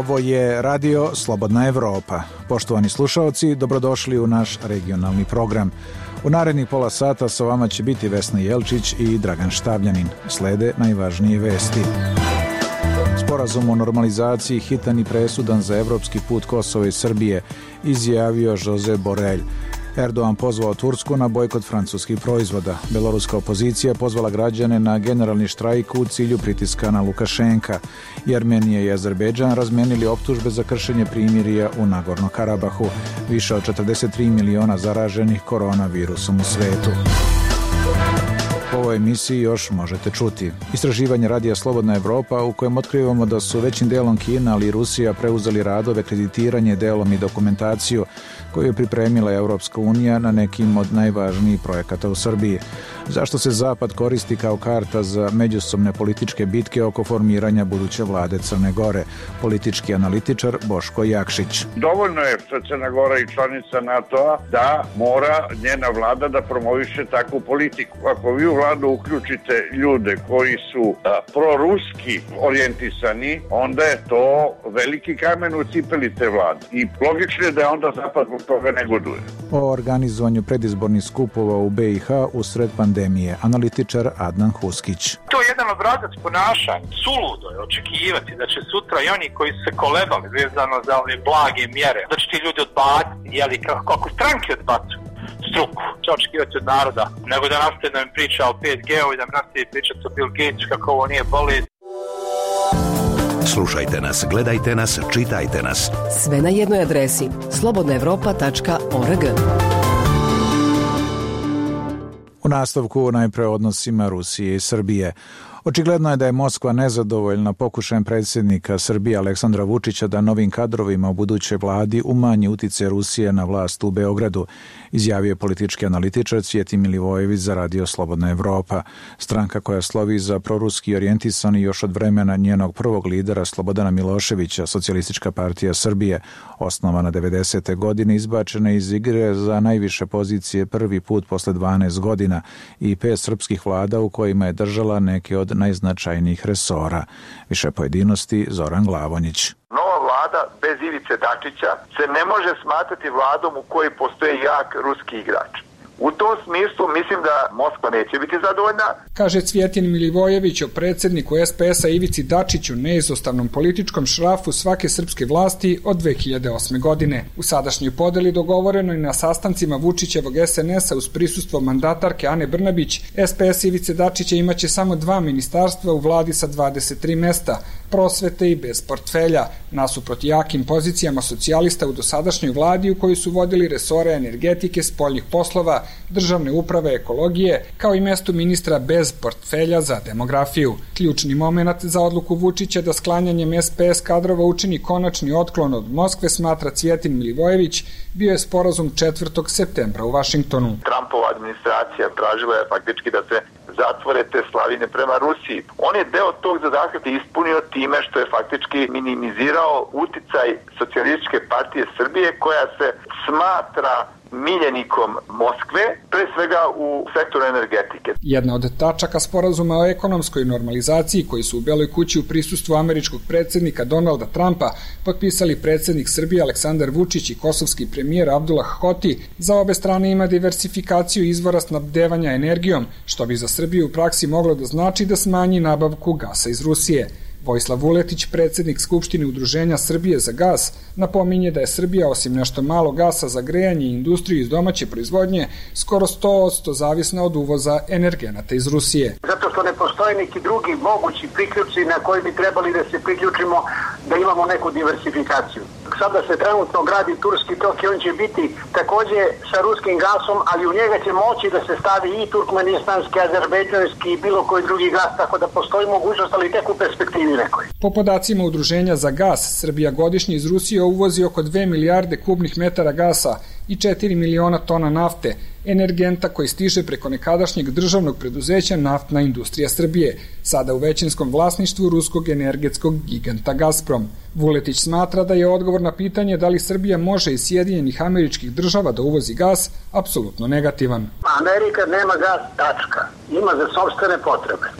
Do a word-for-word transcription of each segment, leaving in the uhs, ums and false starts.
Ovo je Radio Slobodna Evropa. Poštovani slušaoci, dobrodošli u naš regionalni program. U narednih pola sata sa vama će biti Vesna Jelčić i Dragan Štavljanin. Slede najvažnije vesti. Sporazum o normalizaciji hitan i presudan za evropski put Kosova i Srbije, izjavio Josep Borrell. Erdogan pozvao Tursku na bojkot francuskih proizvoda. Beloruska opozicija pozvala građane na generalni štrajk u cilju pritiska na Lukašenka. I Armenija i Azerbejdžan razmenili optužbe za kršenje primirja u Nagorno-Karabahu. Više od četrdeset tri miliona zaraženih koronavirusom u svetu. U ovoj emisiji još možete čuti istraživanje Radija Slobodna Evropa u kojem otkrivamo da su većim delom Kina, ali i Rusija preuzeli radove, kreditiranje, delom i dokumentaciju koju je pripremila Evropska unija na nekim od najvažnijih projekata u Srbiji. Zašto se Zapad koristi kao karta za međusobne političke bitke oko formiranja buduće vlade Crne Gore? Politički analitičar Boško Jakšić. Dovoljno je što Crna Gora i članica NATO-a da mora njena vlada da promoviše takvu politiku. Ako vi u vladu uključite ljude koji su a, proruski orijentisani, onda je to veliki kamen u cipeli te vlade. I logično je da onda Zapad zbog toga negoduje. O organizovanju predizbornih skupova u be i ha usred pandemije, analitičar Adnan Huskić. To je jedan obrazac ponašanja. Suludo je očekivati da će sutra i oni koji su se kolebali vezano za ove blage mjere, da će ti ljudi odbaciti, jeli, kako, kako stranke odbacuju struku. Će očekivati od naroda, nego da nastaje da mi priča o pet ge-u i da mi nastaje pričati o Bill Gates, kako ovo nije bolest. Slušajte nas, gledajte nas, čitajte nas. Sve na jednoj adresi slobodna evropa tačka org. U nastavku najpre odnosima Rusije i Srbije. Očigledno je da je Moskva nezadovoljna pokušajem predsjednika Srbije Aleksandra Vučića da novim kadrovima u budućoj vladi umanji uticaj Rusije na vlast u Beogradu, izjavio politički analitičar Cvijetin Milivojević za Radio Slobodna Evropa. Stranka koja slovi za proruski orijentisani još od vremena njenog prvog lidera Slobodana Miloševića, Socijalistička partija Srbije, osnovana devedesete godine, izbačena iz igre za najviše pozicije prvi put posle dvanaest godina i pet srpskih vlada u kojima je držala neke od najznačajnijih resora. Više pojedinosti Zoran Glavonjić. Nova vlada bez Ivice Dačića se ne može smatrati vladom u kojoj postoje jak ruski igrač. U tom smislu mislim da Moskva neće biti zadovoljna, kaže Cvijetin Milivojević o predsjedniku es pe es-a Ivici Dačiću, neizostavnom političkom šrafu svake srpske vlasti od dve hiljade osme. godine. U sadašnjoj podeli dogovoreno i na sastancima Vučićevog es en es-a uz prisustvo mandatarke Ane Brnabić, es pe es Ivice Dačića imaće samo dva ministarstva u vladi sa dvadeset tri mesta, prosvete i bez portfelja, nasuprot jakim pozicijama socijalista u dosadašnjoj vladi u kojoj su vodili resore energetike, spoljnih poslova, državne uprave, ekologije, kao i mesto ministra bez portfelja za demografiju. Ključni moment za odluku Vučića da sklanjanjem es pe es kadrova učini konačni otklon od Moskve, smatra Cvijetin Milivojević, bio je sporazum četvrtog septembra u Vašingtonu. Trumpova administracija tražila je faktički da se zatvore te slavine prema Rusiji. On je deo tog zadatka ispunio time što je faktički minimizirao uticaj Socijalističke partije Srbije koja se smatra miljenikom Moskve, pre svega u sektoru energetike. Jedna od tačaka sporazuma o ekonomskoj normalizaciji koji su u Beloj kući u prisustvu američkog predsjednika Donalda Trumpa potpisali predsjednik Srbije Aleksandar Vučić i kosovski premijer Abdullah Hoti, za obe strane ima diversifikaciju izvora snabdevanja energijom, što bi za Srbiju u praksi moglo da znači da smanji nabavku gasa iz Rusije. Vojislav Vuletić, predsjednik Skupštine Udruženja Srbije za gas, napominje da je Srbija osim nešto malo gasa za grejanje i industriju iz domaće proizvodnje skoro sto posto zavisna od uvoza energenata iz Rusije. Zato što ne postoje neki drugi mogući priključci na koji bi trebali da se priključimo da imamo neku diversifikaciju. Sada se trenutno gradi Turski tok i on će biti takođe sa ruskim gasom, ali u njega će moći da se stavi i turkmenistanski, azerbejdžanski i bilo koji drugi gas, tako da postoji mogućnost, ali tek u perspektivi nekoj. Po podacima Udruženja za gas, Srbija godišnje iz Rusije uvozi oko dve milijarde kubnih metara gasa i četiri miliona tona nafte, energenta koji stiže preko nekadašnjeg državnog preduzeća Naftna industrija Srbije, sada u većinskom vlasništvu ruskog energetskog giganta Gazprom. Vuletić smatra da je odgovor na pitanje da li Srbija može iz Sjedinjenih Američkih Država da uvozi gas apsolutno negativan. Amerika nema gas, tačka. Ima za sopstvene potrebe.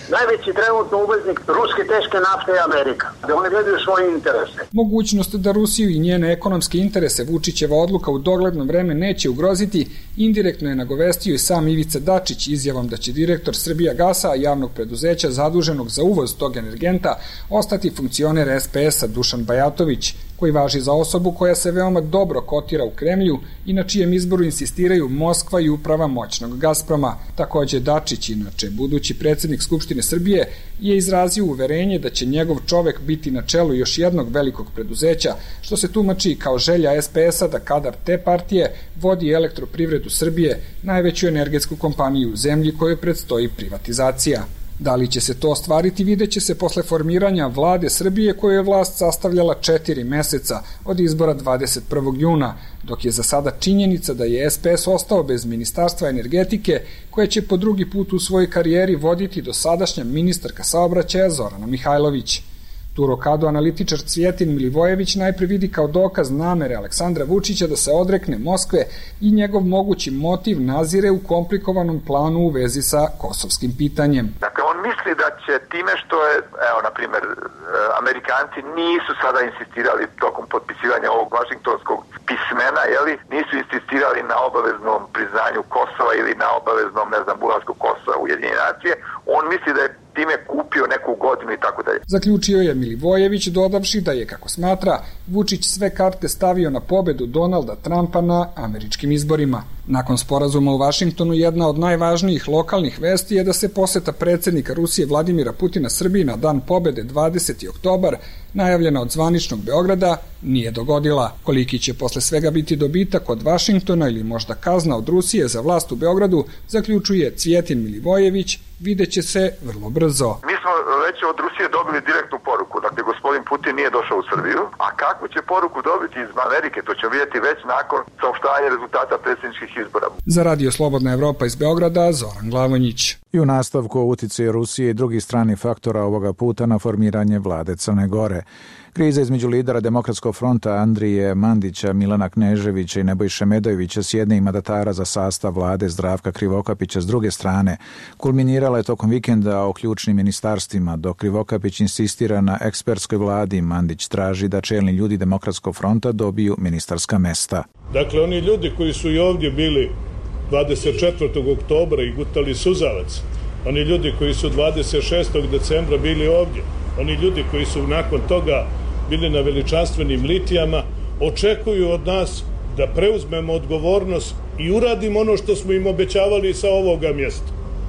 Najveći trenutno uvoznik ruske teške nafte je Amerika. Da oni gledaju svoje interese. Mogućnost da Rusiju i njene ekonomske interese Vučićeva odluka u dogledno vreme neće ugroziti, indirektno je nagovestio i sam Ivica Dačić izjavom da će direktor Srbijagasa, javnog preduzeća zaduženog za uvoz tog energenta, ostati funkcioner es pe es-a Dušan Bajatović, koji važi za osobu koja se veoma dobro kotira u Kremlju i na čijem izboru insistiraju Moskva i uprava moćnog Gazproma. Takođe Dačić, inače budući predsjednik Skupštine Srbije, je izrazio uverenje da će njegov čovek biti na čelu još jednog velikog preduzeća, što se tumači kao želja es pe es-a da kadar te partije vodi Elektroprivredu Srbije, najveću energetsku kompaniju u zemlji kojoj predstoji privatizacija. Da li će se to ostvariti, vidjet će se posle formiranja vlade Srbije koju je vlast sastavljala četiri meseca od izbora dvadeset prvog juna, dok je za sada činjenica da je es pe es ostao bez Ministarstva energetike, koje će po drugi put u svojoj karijeri voditi dosadašnja ministarka saobraćaja Zorana Mihajlović. Tu rokadu analitičar Cvijetin Milivojević najpre vidi kao dokaz namere Aleksandra Vučića da se odrekne Moskve i njegov mogući motiv nazire u komplikovanom planu u vezi sa kosovskim pitanjem. Dakle, on misli da će time što je, evo, na primjer, Amerikanci nisu sada insistirali tokom potpisivanja ovog vašingtonskog pismena, jeli, nisu insistirali na obaveznom priznanju Kosova ili na obaveznom, ne znam, ulasku Kosova u Ujedinjene nacije, on misli da je time kupio neku godinu i tako dalje. Zaključio je Milivojević, dodavši da je, kako smatra, Vučić sve karte stavio na pobedu Donalda Trumpa na američkim izborima. Nakon sporazuma u Vašingtonu, jedna od najvažnijih lokalnih vesti je da se poseta predsjednika Rusije Vladimira Putina Srbiji na dan pobede dvadeseti oktobar, najavljena od zvaničnog Beograda, nije dogodila. Koliki će posle svega biti dobitak od Vašingtona ili možda kazna od Rusije za vlast u Beogradu, zaključuje Cvijetin Milivojević, vidjet će se vrlo brzo. Mi smo već od Rusije dobili direktnu poruku, dakle gospodin Putin nije došao u Srbiju, a kakvu će poruku dobiti iz Amerike, to ćemo vidjeti već nakon saopštavanja rezultata predsjedničkih izbora. Za Radio Slobodna Evropa iz Beograda, Zoran Glavonjić. I u nastavku o uticaju Rusije i drugih stranih faktora ovoga puta na formiranje vlade Crne Gore. Kriza između lidera Demokratskog fronta Andrije Mandića, Milana Kneževića i Nebojše Medojevića s jedne i mandatara za sastav vlade Zdravka Krivokapića s druge strane kulminirala je tokom vikenda o ključnim ministarstvima. Dok Krivokapić insistira na ekspertskoj vladi, Mandić traži da čelni ljudi Demokratskog fronta dobiju ministarska mesta. Dakle, oni ljudi koji su i ovdje bili dvadeset četvrtog oktobra i gutali suzavac, oni ljudi koji su dvadeset šestog decembra bili ovdje, oni ljudi koji su nakon toga bili na veličanstvenim litijama, očekuju od nas da preuzmemo odgovornost i uradimo ono što smo im obećavali sa ovoga mjesta.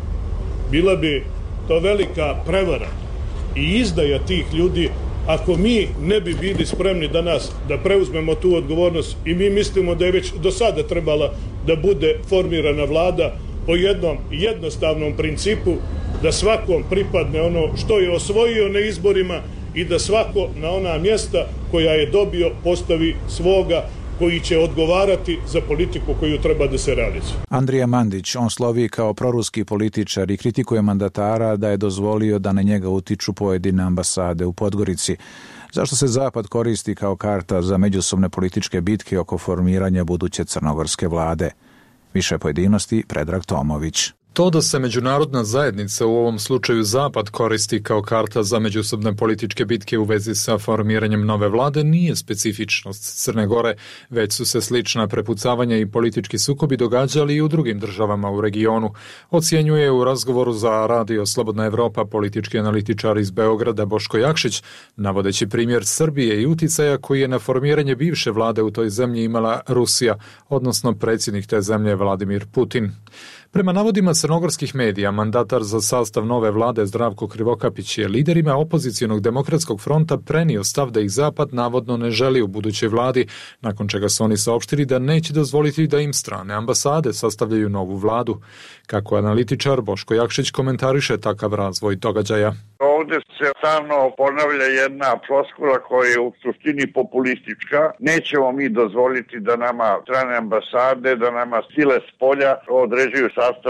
Bila bi to velika prevara i izdaja tih ljudi ako mi ne bi bili spremni danas da preuzmemo tu odgovornost i mi mislimo da je već do sada trebala da bude formirana vlada po jednom jednostavnom principu da svakom pripadne ono što je osvojio na izborima i da svako na ona mjesta koja je dobio postavi svoga koji će odgovarati za politiku koju treba da se realizuje. Andrija Mandić, on slovi kao proruski političar i kritikuje mandatara da je dozvolio da na njega utiču pojedine ambasade u Podgorici. Zašto se Zapad koristi kao karta za međusobne političke bitke oko formiranja buduće crnogorske vlade? Više pojedinosti, Predrag Tomović. To da se međunarodna zajednica, u ovom slučaju Zapad, koristi kao karta za međusobne političke bitke u vezi sa formiranjem nove vlade nije specifičnost Crne Gore, već su se slična prepucavanja i politički sukobi događali i u drugim državama u regionu. Ocjenjuje u razgovoru za Radio Slobodna Evropa politički analitičar iz Beograda Boško Jakšić, navodeći primjer Srbije i uticaja koji je na formiranje bivše vlade u toj zemlji imala Rusija, odnosno predsjednik te zemlje Vladimir Putin. Prema navodima crnogorskih medija, mandatar za sastav nove vlade Zdravko Krivokapić je liderima opozicionog Demokratskog fronta prenio stav da ih Zapad navodno ne želi u budućoj vladi, nakon čega su oni saopštili da neće dozvoliti da im strane ambasade sastavljaju novu vladu. Kako analitičar Boško Jakšić komentariše takav razvoj događaja. Ovdje se stalno ponavlja jedna floskula koja je u suštini populistička. Nećemo mi dozvoliti da nama strane ambasade, da nama sile s polja određuju sastav vlade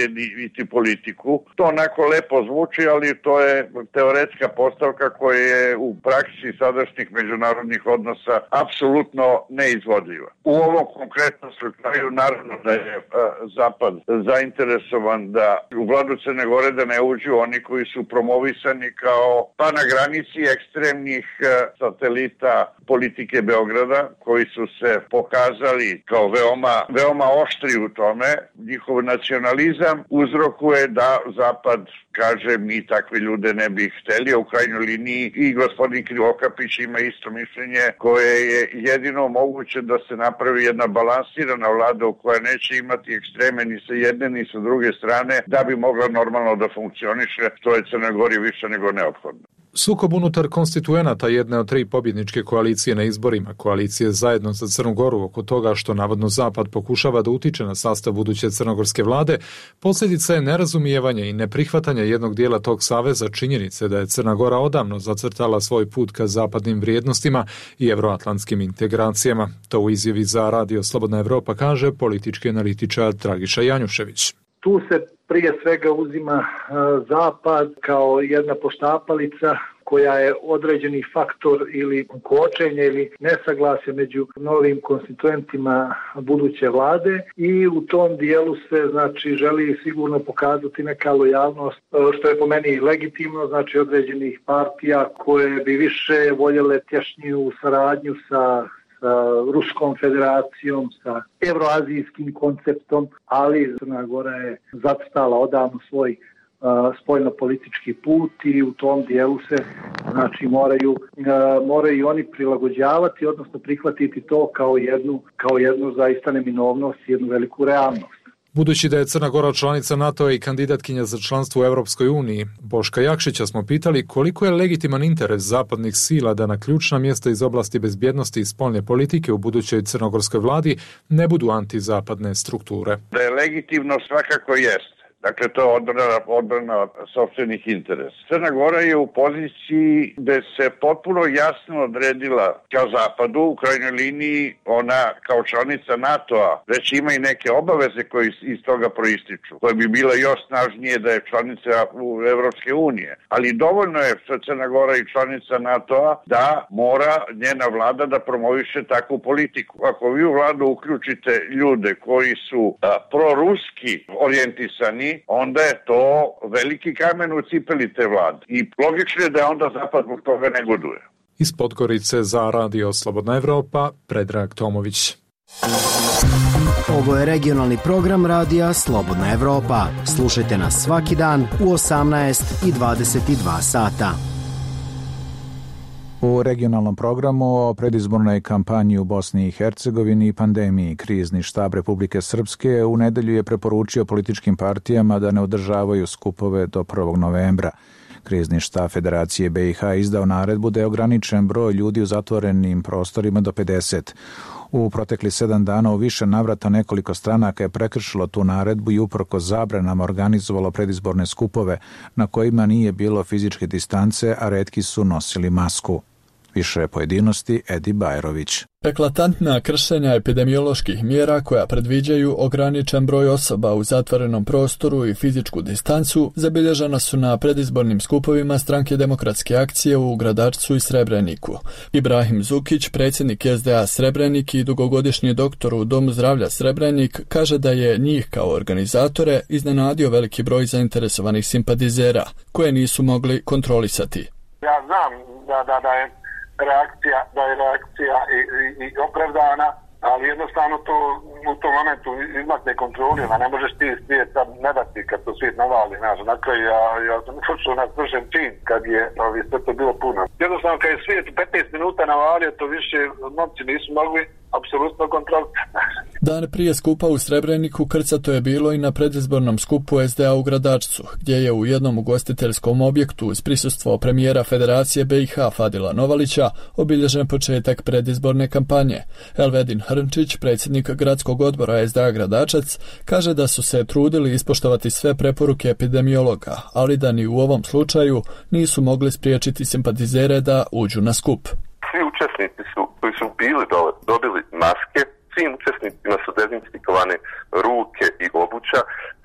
odrediti politiku. To onako lepo zvuči, ali to je teoretska postavka koja je u praksi sadašnjih međunarodnih odnosa apsolutno neizvodljiva. U ovom konkretnom slučaju naravno da je Zapad zainteresovan da u vladu Crne Gore da ne uđu oni koji su promovisani kao pa na granici ekstremnih satelita politike Beograda, koji su se pokazali kao veoma, veoma oštri u tome. Njihov nacionalizam uzrokuje da Zapad kaže mi takve ljude ne bi hteli, a u krajnjoj liniji i gospodin Krivokapić ima isto mišljenje koje je jedino moguće da se napravi jedna balansirana vlada koja neće imati ekstreme ni sa jedne ni sa druge strane da bi mogla normalno da funkcioniše, što je Crnoj Gori više nego neophodno. Sukob unutar konstituenata jedne od tri pobjedničke koalicije na izborima, koalicije Zajedno za Crnu Goru, oko toga što navodno Zapad pokušava da utiče na sastav buduće crnogorske vlade, posljedica je nerazumijevanje i neprihvatanje jednog dijela tog saveza činjenice da je Crna Gora odavno zacrtala svoj put ka zapadnim vrijednostima i evroatlantskim integracijama. To u izjavi za Radio Slobodna Evropa kaže politički analitičar Dragiša Janjušević. Tu se prije svega uzima Zapad kao jedna poštapalica koja je određeni faktor ili kočenje ili nesaglasje među novim konstituentima buduće vlade i u tom dijelu se znači želi sigurno pokazati neka lojalnost, što je po meni legitimno, znači određenih partija koje bi više voljele tješniju saradnju sa Ruskom federacijom, sa evroazijskim konceptom, ali Crna Gora je zacrtala odavno svoj uh, spoljno-politički put i u tom dijelu se znači moraju, uh, moraju oni prilagođavati, odnosno prihvatiti to kao jednu, kao jednu zaista neminovnost, jednu veliku realnost. Budući da je Crna Gora članica NATO i kandidatkinja za članstvo u Europskoj uniji, Boška Jakšića smo pitali koliko je legitiman interes zapadnih sila da na ključna mjesta iz oblasti bezbjednosti i spoljne politike u budućoj crnogorskoj vladi ne budu antizapadne strukture. Da je legitimno svakako jest. Dakle, to je odbrana, odbrana sopstvenih interesa. Crna Gora je u poziciji gde se potpuno jasno odredila kao Zapadu, u krajnjoj liniji ona kao članica NATO-a već ima i neke obaveze koje iz toga proističu, koje bi bila još snažnije da je članica Evropske unije. Ali dovoljno je što Crna Gora i članica NATO-a da mora njena vlada da promoviše takvu politiku. Ako vi u vladu uključite ljude koji su a, proruski orijentisani, onda je to veliki kamen u cipeli te vlade. I logično je da onda Zapad zbog toga ne goduje. Iz Podgorice za Radio Slobodna Evropa, Predrag Tomović. Ovo je regionalni program Radija Slobodna Evropa. Slušajte nas svaki dan u osamnaest i dvadeset dva sata. U regionalnom programu o predizbornoj kampanji u Bosni i Hercegovini i pandemiji krizni štab Republike Srpske u nedelju je preporučio političkim partijama da ne održavaju skupove do prvog novembra. Krizni štab Federacije B i H izdao naredbu da je ograničen broj ljudi u zatvorenim prostorima do pedeset. U protekli sedam dana u više navrata nekoliko stranaka je prekršilo tu naredbu i uprkos zabranama organizovalo predizborne skupove na kojima nije bilo fizičke distance, a retki su nosili masku. Više pojedinosti Edi Bajrović. Eklatantna kršenja epidemioloških mjera koja predviđaju ograničen broj osoba u zatvorenom prostoru i fizičku distancu zabilježena su na predizbornim skupovima Stranke demokratske akcije u Gradačcu i Srebreniku. Ibrahim Zukić, predsjednik S D A Srebrenik i dugogodišnji doktor u Domu zdravlja Srebrenik, kaže da je njih kao organizatore iznenadio veliki broj zainteresovanih simpatizera koje nisu mogli kontrolisati. Ja znam da, da, da je reakcija, da je reakcija i, i, i opravdana, ali jednostavno to u tom momentu izmakne kontroli, a ne možeš ti svijet sad ne dati kad to svijet navali, znaš, na kraju ja, ja sam počeo na svršen čin kad je ovi, sve to bilo puno. Jednostavno kad je svijet u petnaest minuta navalio, to više momci nisu mogli apsolutno kontrolisati. Dan prije skupa u Srebreniku krcato je bilo i na predizbornom skupu S D A u Gradačcu, gdje je u jednom ugostiteljskom objektu uz prisustvo premijera Federacije B i H Fadila Novalića obilježen početak predizborne kampanje. Elvedin Hrnčić, predsjednik gradskog odbora S D A Gradačac, kaže da su se trudili ispoštovati sve preporuke epidemiologa, ali da ni u ovom slučaju nisu mogli spriječiti simpatizere da uđu na skup. Svi učesnici su, koji su bili dole, dobili maske, svim učesnicima su dezinfikovane ruke i obuća,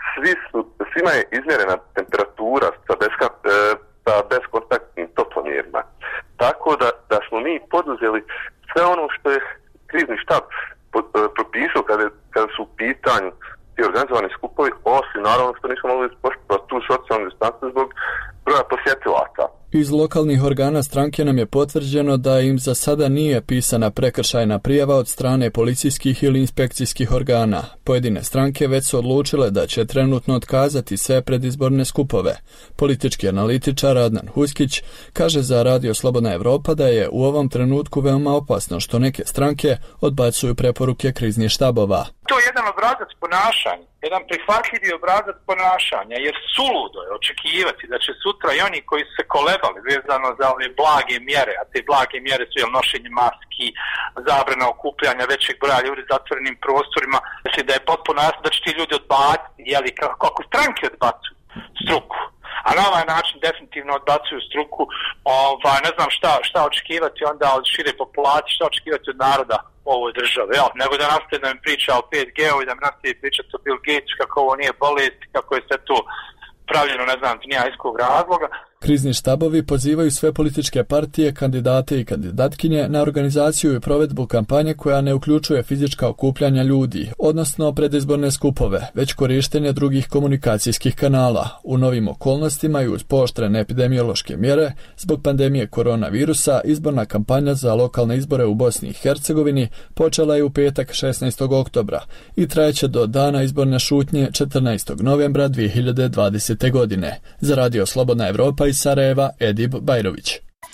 svi su, svima je izmjerena temperatura sa, beska, sa beskontaktnim toplomjerima. Tako da, da smo mi poduzeli sve ono što je krizni štab propisao kada, kada su u pitanju ti organizovani skupovi, osim naravno što nismo mogli poštovati tu socijalnu distancu zbog broja posjetilaca. Iz lokalnih organa stranke nam je potvrđeno da im za sada nije pisana prekršajna prijava od strane policijskih ili inspekcijskih organa. Pojedine stranke već su odlučile da će trenutno otkazati sve predizborne skupove. Politički analitičar Adnan Huskić kaže za Radio Slobodna Evropa da je u ovom trenutku veoma opasno što neke stranke odbacuju preporuke kriznih štabova. To je jedan obrazac ponašanja, jedan prihvatljivi obrazac ponašanja, jer suludo je očekivati da će sutra i oni koji su se kolebali vezano za ove blage mjere, a te blage mjere su jel, nošenje maski, zabrana okupljanja većeg broja ljudi u zatvorenim prostorima, znači da je potpuno jasno da će ti ljudi odbaciti, jeli, kako stranke odbacuju struku. A na ovaj način definitivno odbacuju struku, ovaj, ne znam šta, šta očekivati onda od šire populacije, šta očekivati od naroda u ovoj državi, jel? Nego da nastaje da mi priča o pet G u i da mi nastaje pričati o Bill Gates, kako ovo nije bolest, kako je sve to pravljeno, ne znam, nija iz kog razloga. Krizni štabovi pozivaju sve političke partije, kandidate i kandidatkinje na organizaciju i provedbu kampanje koja ne uključuje fizička okupljanja ljudi, odnosno predizborne skupove, već korištenje drugih komunikacijskih kanala. U novim okolnostima i uz pooštrene epidemiološke mjere, zbog pandemije koronavirusa, izborna kampanja za lokalne izbore u Bosni i Hercegovini počela je u petak šesnaestog oktobra i trajeće do dana izborne šutnje četrnaestog novembra dvije hiljade dvadesete. godine. Za Radio Slobodna Evropa iz Sarajeva, Edib Bajrović.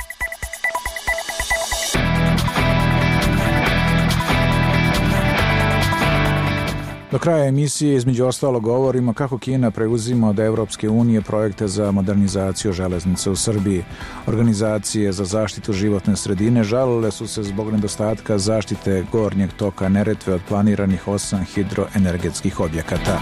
Do kraja emisije između ostalo govorimo kako Kina preuzima od Evropske unije projekte za modernizaciju železnice u Srbiji. Organizacije za zaštitu životne sredine žalile su se zbog nedostatka zaštite gornjeg toka Neretve od planiranih osam hidroenergetskih objekata.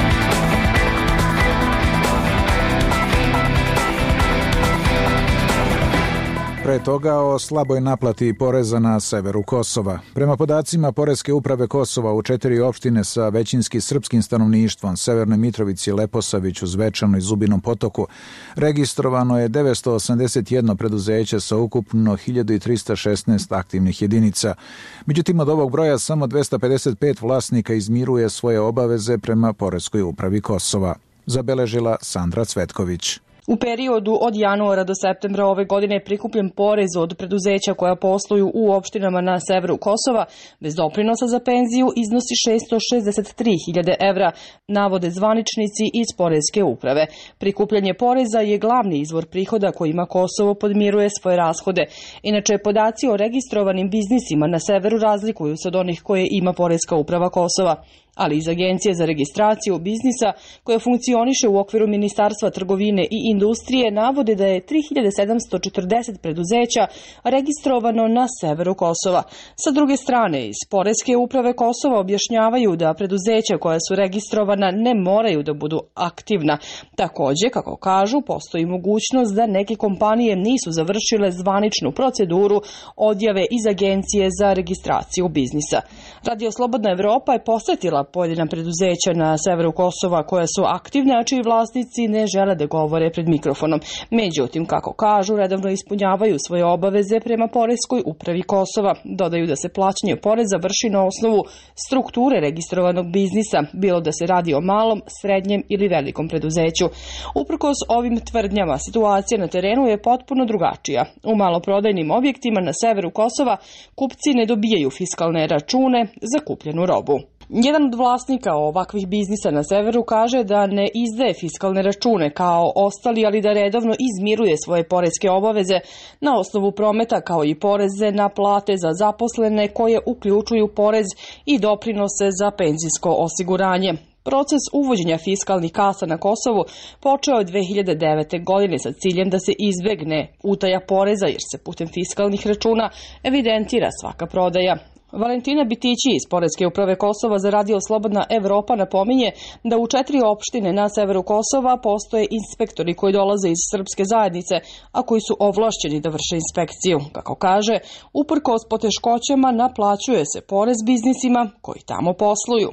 Pre toga o slaboj naplati poreza na severu Kosova. Prema podacima Poreske uprave Kosova u četiri opštine sa većinski srpskim stanovništvom, Severnoj Mitrovici, Leposaviću, Zvečanu i Zubinom Potoku, registrovano je devetsto osamdeset jedno preduzeće sa ukupno hiljadu trista šesnaest aktivnih jedinica. Međutim, od ovog broja samo dvesta pedeset pet vlasnika izmiruje svoje obaveze prema Poreskoj upravi Kosova, zabeležila Sandra Cvetković. U periodu od januara do septembra ove godine je prikupljen porez od preduzeća koja posluju u opštinama na severu Kosova bez doprinosa za penziju iznosi šessto šezdeset tri hiljade evra, navode zvaničnici iz Poreske uprave. Prikupljanje poreza je glavni izvor prihoda kojima Kosovo podmiruje svoje rashode. Inače, podaci o registrovanim biznisima na severu razlikuju se od onih koje ima Poreska uprava Kosova, ali iz Agencije za registraciju biznisa koja funkcioniše u okviru Ministarstva trgovine i industrije navode da je tri hiljade sedamsto četrdeset preduzeća registrovano na severu Kosova. Sa druge strane, iz Poreske uprave Kosova objašnjavaju da preduzeća koja su registrovana ne moraju da budu aktivna. Takođe, kako kažu, postoji mogućnost da neke kompanije nisu završile zvaničnu proceduru odjave iz Agencije za registraciju biznisa. Radio Slobodna Evropa je posetila pojedina preduzeća na severu Kosova koja su aktivne, a čiji vlasnici ne žele da govore pred mikrofonom. Međutim, kako kažu, redovno ispunjavaju svoje obaveze prema Poreskoj upravi Kosova. Dodaju da se plaćanje poreza vrši na osnovu strukture registrovanog biznisa, bilo da se radi o malom, srednjem ili velikom preduzeću. Uprkos ovim tvrdnjama, situacija na terenu je potpuno drugačija. U maloprodajnim objektima na severu Kosova kupci ne dobijaju fiskalne račune za kupljenu robu. Jedan od vlasnika ovakvih biznisa na severu kaže da ne izdaje fiskalne račune kao ostali, ali da redovno izmiruje svoje poreske obaveze na osnovu prometa kao i poreze na plate za zaposlene koje uključuju porez i doprinose za penzijsko osiguranje. Proces uvođenja fiskalnih kasa na Kosovu počeo je dve hiljade devete. godine sa ciljem da se izbegne utaja poreza jer se putem fiskalnih računa evidentira svaka prodaja. Valentina Bitići iz Poreske uprave Kosova za Radio Slobodna Evropa napominje da u četiri opštine na severu Kosova postoje inspektori koji dolaze iz srpske zajednice, a koji su ovlašćeni da vrše inspekciju. Kako kaže, uprkos poteškoćama naplaćuje se porez biznisima koji tamo posluju.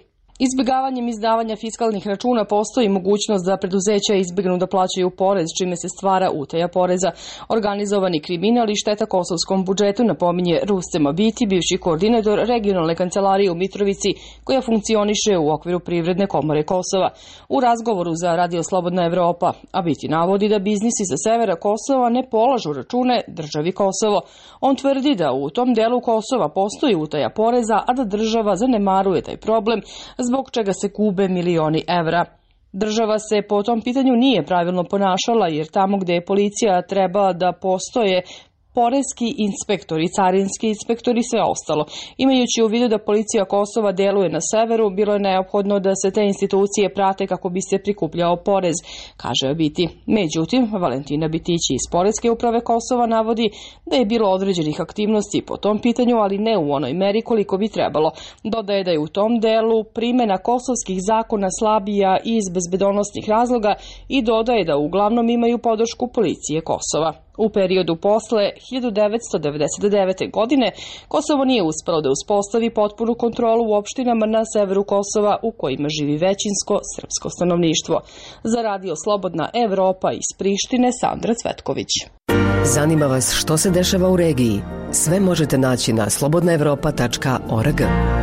Izbjegavanjem izdavanja fiskalnih računa postoji mogućnost da preduzeća izbjegnu da plaćaju porez, čime se stvara utaja poreza. Organizovani kriminal i šteta kosovskom budžetu, napominje Rustem Abiti, bivši koordinator regionalne kancelarije u Mitrovici, koja funkcioniše u okviru Privredne komore Kosova. U razgovoru za Radio Slobodna Evropa, Abiti navodi da biznisi sa severa Kosova ne polažu račune državi Kosovo. On tvrdi da u tom delu Kosova postoji utaja poreza, a da država zanemaruje taj problem, zbog čega se gube milioni evra. Država se po tom pitanju nije pravilno ponašala, jer tamo gde je policija treba da postoje poreski inspektori, carinski inspektori i sve ostalo. Imajući u vidu da policija Kosova deluje na severu, bilo je neophodno da se te institucije prate kako bi se prikupljao porez, kaže Abiti. Međutim, Valentina Bitići iz Poreske uprave Kosova navodi da je bilo određenih aktivnosti po tom pitanju, ali ne u onoj meri koliko bi trebalo. Dodaje da je u tom delu primjena kosovskih zakona slabija iz bezbedonosnih razloga i dodaje da uglavnom imaju podršku policije Kosova. U periodu posle hiljadu devetsto devedeset devete. godine Kosovo nije uspelo da uspostavi potpunu kontrolu u opštinama na severu Kosova u kojima živi većinsko srpsko stanovništvo. Za Radio Slobodna Evropa iz Prištine, Sandra Cvetković. Zanima vas što se dešava u regiji? Sve možete naći na slobodna evropa tačka org.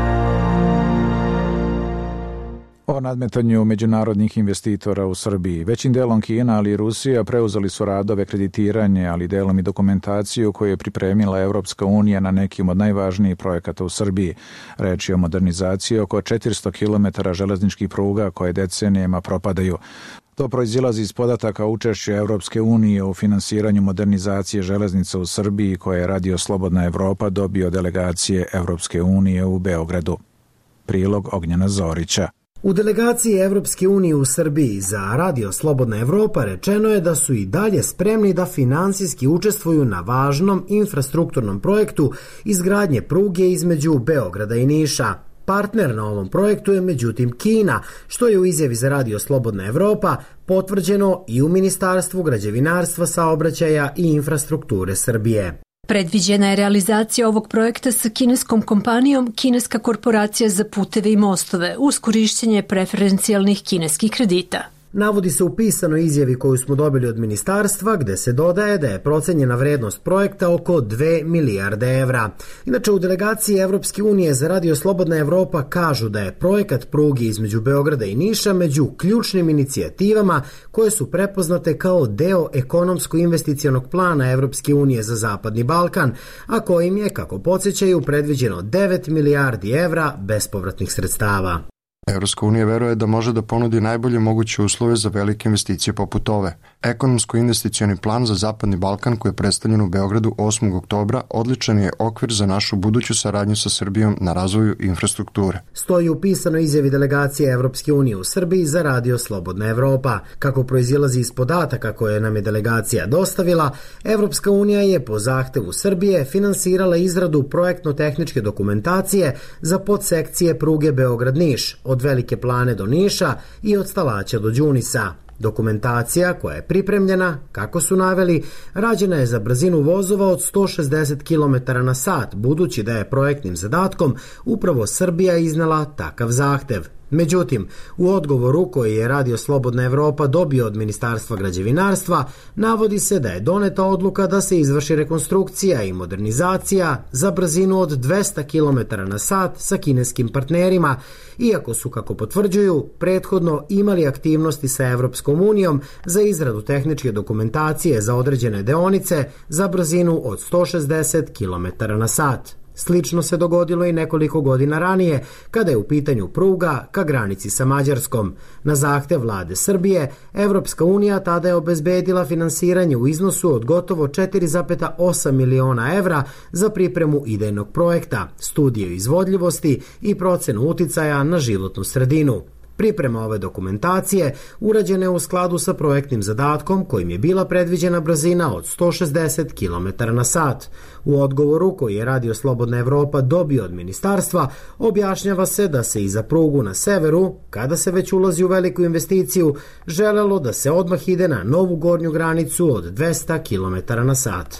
O nadmetanju međunarodnih investitora u Srbiji. Većim delom Kina, ali i Rusija preuzeli su radove kreditiranje, ali delom i dokumentaciju koju je pripremila Evropska unija na nekim od najvažnijih projekata u Srbiji. Reč je o modernizaciji oko četiristo kilometara železničkih pruga koje decenijama propadaju. To proizilazi iz podataka o učešću Evropske unije u finansiranju modernizacije železnica u Srbiji koje je Radio Slobodna Evropa dobio delegacije Evropske unije u Beogradu. Prilog Ognjena Zorića. U delegaciji Evropske unije u Srbiji za Radio Slobodna Evropa rečeno je da su i dalje spremni da finansijski učestvuju na važnom infrastrukturnom projektu izgradnje pruge između Beograda i Niša. Partner na ovom projektu je međutim Kina, što je u izjavi za Radio Slobodna Evropa potvrđeno i u Ministarstvu građevinarstva, saobraćaja i infrastrukture Srbije. Predviđena je realizacija ovog projekta sa kineskom kompanijom Kineska korporacija za puteve i mostove uz korišćenje preferencijalnih kineskih kredita. Navodi se u pisanoj izjavi koju smo dobili od ministarstva, gde se dodaje da je procenjena vrednost projekta oko dve milijarde evra. Inače, u delegaciji Evropske unije za Radio Slobodna Evropa kažu da je projekat pruge između Beograda i Niša među ključnim inicijativama koje su prepoznate kao deo ekonomsko-investicionog plana Evropske unije za Zapadni Balkan, a kojim je, kako podsjećaju, predviđeno devet milijardi evra bespovratnih sredstava. Evropska unija veruje da može da ponudi najbolje moguće uslove za velike investicije poput ove. Ekonomsko-investicioni plan za Zapadni Balkan koji je predstavljen u Beogradu osmog oktobra odličan je okvir za našu buduću saradnju sa Srbijom na razvoju infrastrukture. Stoji u pisanoj izjavi delegacije Evropske unije u Srbiji za Radio Slobodna Evropa. Kako proizilazi iz podataka koje nam je delegacija dostavila, Evropska unija je po zahtevu Srbije finansirala izradu projektno-tehničke dokumentacije za podsekcije pruge Beograd-Niš, od Velike Plane do Niša i od Stalaća do Đunisa. Dokumentacija koja je pripremljena, kako su naveli, rađena je za brzinu vozova od sto šezdeset kilometara na sat, budući da je projektnim zadatkom upravo Srbija iznala takav zahtev. Međutim, u odgovoru koji je Radio Slobodna Evropa dobio od Ministarstva građevinarstva, navodi se da je doneta odluka da se izvrši rekonstrukcija i modernizacija za brzinu od dvesta kilometara na sat sa kineskim partnerima, iako su, kako potvrđuju, prethodno imali aktivnosti sa Evropskom unijom za izradu tehničke dokumentacije za određene deonice za brzinu od sto šezdeset kilometara na sat. Slično se dogodilo i nekoliko godina ranije, kada je u pitanju pruga ka granici sa Mađarskom. Na zahtev vlade Srbije, Evropska unija tada je obezbedila finansiranje u iznosu od gotovo četiri zarez osam miliona evra za pripremu idejnog projekta, studiju izvodljivosti i procenu uticaja na životnu sredinu. Priprema ove dokumentacije urađena je u skladu sa projektnim zadatkom kojim je bila predviđena brzina od sto šezdeset kilometara na sat. U odgovoru koji je Radio Slobodna Evropa dobio od ministarstva, objašnjava se da se i za prugu na severu, kada se već ulazi u veliku investiciju, želelo da se odmah ide na novu gornju granicu od dvesta kilometara na sat.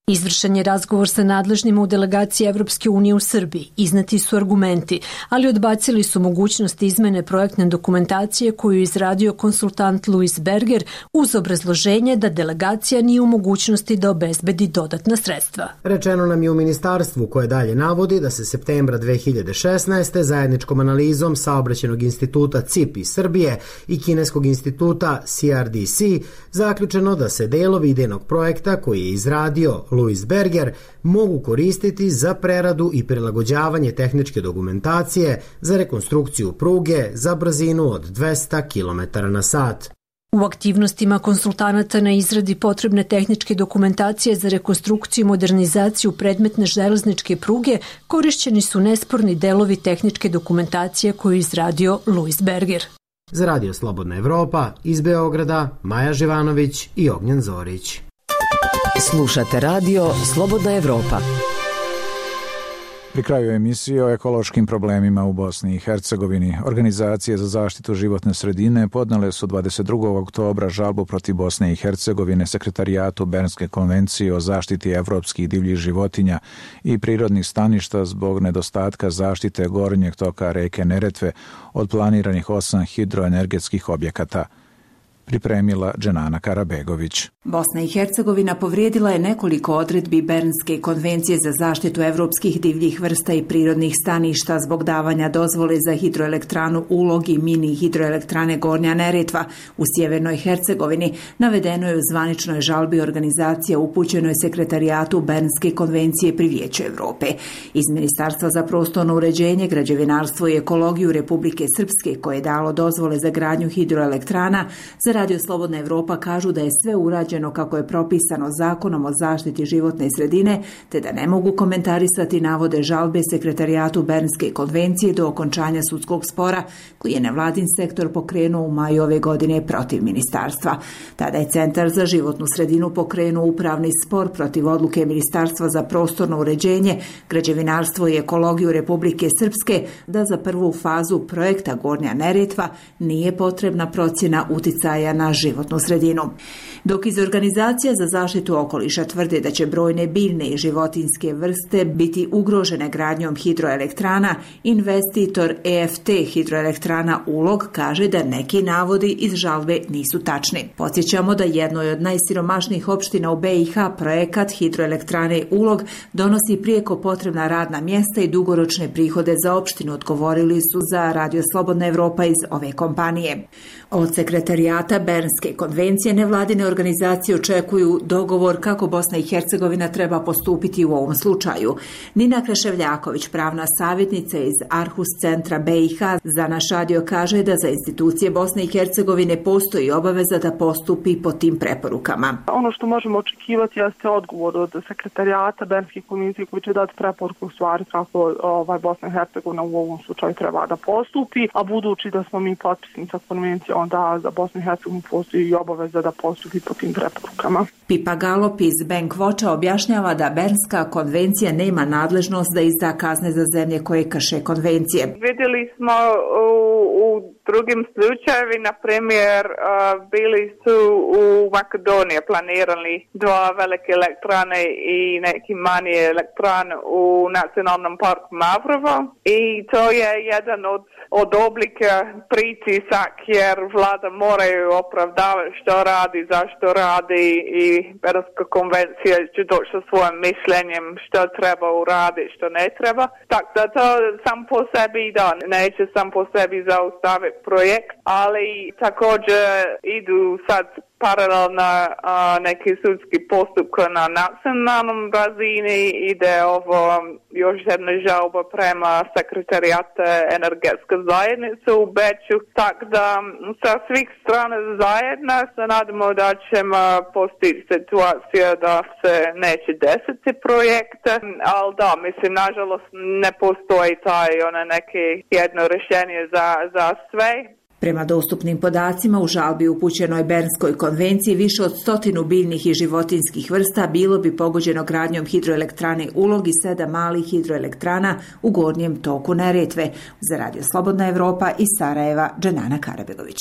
Izvršen je razgovor sa nadležnima u delegaciji Evropske unije u Srbiji. Izneti su argumenti, ali odbacili su mogućnost izmene projektne dokumentacije koju je izradio konsultant Louis Berger uz obrazloženje da delegacija nije u mogućnosti da obezbedi dodatna sredstva. Rečeno nam je u ministarstvu koje dalje navodi da se septembra dve hiljade šesnaeste. zajedničkom analizom Saobraćajnog instituta C I P iz Srbije i Kineskog instituta C R D C zaključeno da se delovi idejnog projekta koji je izradio Louis Berger mogu koristiti za preradu i prilagođavanje tehničke dokumentacije za rekonstrukciju pruge za brzinu od dvesta kilometara na sat. U aktivnostima konsultanata na izradi potrebne tehničke dokumentacije za rekonstrukciju i modernizaciju predmetne železničke pruge korišćeni su nesporni delovi tehničke dokumentacije koju je izradio Louis Berger. Za Radio Slobodna Evropa iz Beograda Maja Živanović i Ognjen Zorić. Slušate radio Slobodna Evropa. Pri kraju emisije o ekološkim problemima u Bosni i Hercegovini, organizacije za zaštitu životne sredine podnele su dvadeset drugog oktobra žalbu protiv Bosne i Hercegovine Sekretarijatu Bernske konvencije o zaštiti evropskih divljih životinja i prirodnih staništa zbog nedostatka zaštite gornjeg toka reke Neretve od planiranih osam hidroenergetskih objekata. Pripremila Dženana Karabegović. Bosna i Hercegovina povrijedila je nekoliko odredbi Bernske konvencije za zaštitu evropskih divljih vrsta i prirodnih staništa zbog davanja dozvole za hidroelektranu Ulog i mini hidroelektrane Gornja Neretva u sjevernoj Hercegovini, navedeno je u zvaničnoj žalbi organizacija upućenoj Sekretarijatu Bernske konvencije pri Vijeću Evrope. Iz Ministarstva za prostorno uređenje, građevinarstvo i ekologiju Republike Srpske, koje je dalo dozvole za gradnju hidroelektrana, za Radio Slobodna Evropa kažu da je sve urađeno kako je propisano Zakonom o zaštiti životne sredine, te da ne mogu komentarisati navode žalbe Sekretarijatu Bernske konvencije do okončanja sudskog spora koji je nevladin sektor pokrenuo u maju ove godine protiv ministarstva. Tada je Centar za životnu sredinu pokrenuo upravni spor protiv odluke Ministarstva za prostorno uređenje, građevinarstvo i ekologiju Republike Srpske da za prvu fazu projekta Gornja Neretva nije potrebna procjena uticaja na životnu sredinu. Dok iz organizacija za zaštitu okoliša tvrde da će brojne biljne i životinjske vrste biti ugrožene gradnjom hidroelektrana, investitor E F T hidroelektrana Ulog kaže da neki navodi iz žalbe nisu tačni. Podsjećamo da jednoj od najsiromašnijih opština u B i H projekat hidroelektrane Ulog donosi prijeko potrebna radna mjesta i dugoročne prihode za opštinu, odgovorili su za Radio Slobodna Evropa iz ove kompanije. Od Sekretarijata Bernske konvencije nevladine organizacije očekuju dogovor kako Bosna i Hercegovina treba postupiti u ovom slučaju. Nina Kreševljaković, pravna savjetnica iz Arhus centra B i H, za naš radio kaže da za institucije Bosne i Hercegovine postoji obaveza da postupi po tim preporukama. Ono što možemo očekivati jeste odgovor od Sekretarijata Bernske konvencije koji će dati preporuku u stvari kako ovaj, Bosna i Hercegovina u ovom slučaju treba da postupi, a budući da smo mi potpisnica konvencije, onda za Bosnu i Hercegovinu postoji i obaveza da postupi po tim preporukama. Pipa Galop iz Bank Watcha objašnjava da Bernska konvencija nema nadležnost da izda kazne za zemlje koje krše konvencije. Vidjeli smo u, u drugim slučajevi, na primjer, bili su u Makedoniji planirali dva velike elektrane i neki manje elektrane u nacionalnom parku Mavrovo i to je jedan od, od oblika pritisak jer vlada moraju opravdavati što radi, zašto radi i Bernska konvencija će doći sa svojim mišljenjem što treba uraditi, što ne treba. Tako da to sam po sebi da neće sam po sebi zaustaviti projekt, ali također idu sad paralelno neki sudski postup na nacionalnom razini, ide ovo još jedna žalba prema Sekretarijata energetske zajednice u Beču, tako da sa svih strana zajedno se nadamo da ćemo postići situaciju da se neće desiti projekte, ali da, mislim, nažalost ne postoji taj ono neke jedno rješenje za, za sve. Prema dostupnim podacima u žalbi upućenoj Bernskoj konvenciji više od stotinu biljnih i životinjskih vrsta bilo bi pogođeno gradnjom hidroelektrane Ulog i sedam malih hidroelektrana u gornjem toku Neretve. Za Radio Slobodna Evropa iz Sarajeva, Dženana Karabegović.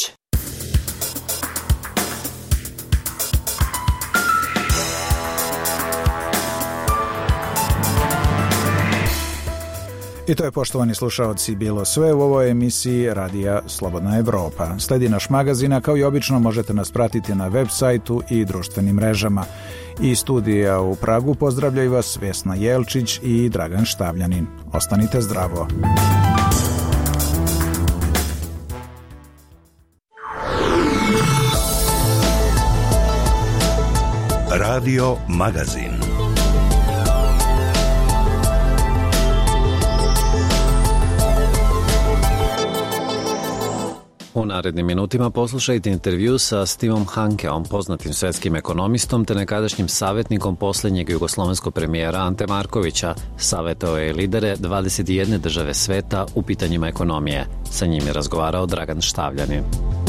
I to je, poštovani slušaoci, bilo sve u ovoj emisiji Radija Slobodna Evropa. Sledi naš magazin, a kao i obično možete nas pratiti na web sajtu i društvenim mrežama. I studija u Pragu pozdravljaju vas Vesna Jelčić i Dragan Štavljanin. Ostanite zdravo. Radio Magazin. U narednim minutima poslušajte intervju sa Stevom Hankeom, poznatim svetskim ekonomistom te nekadašnjim savjetnikom posljednjeg jugoslovenskog premijera Ante Markovića. Savjetao je lidere dvadeset jedne države sveta u pitanjima ekonomije. Sa njim je razgovarao Dragan Štavljanin.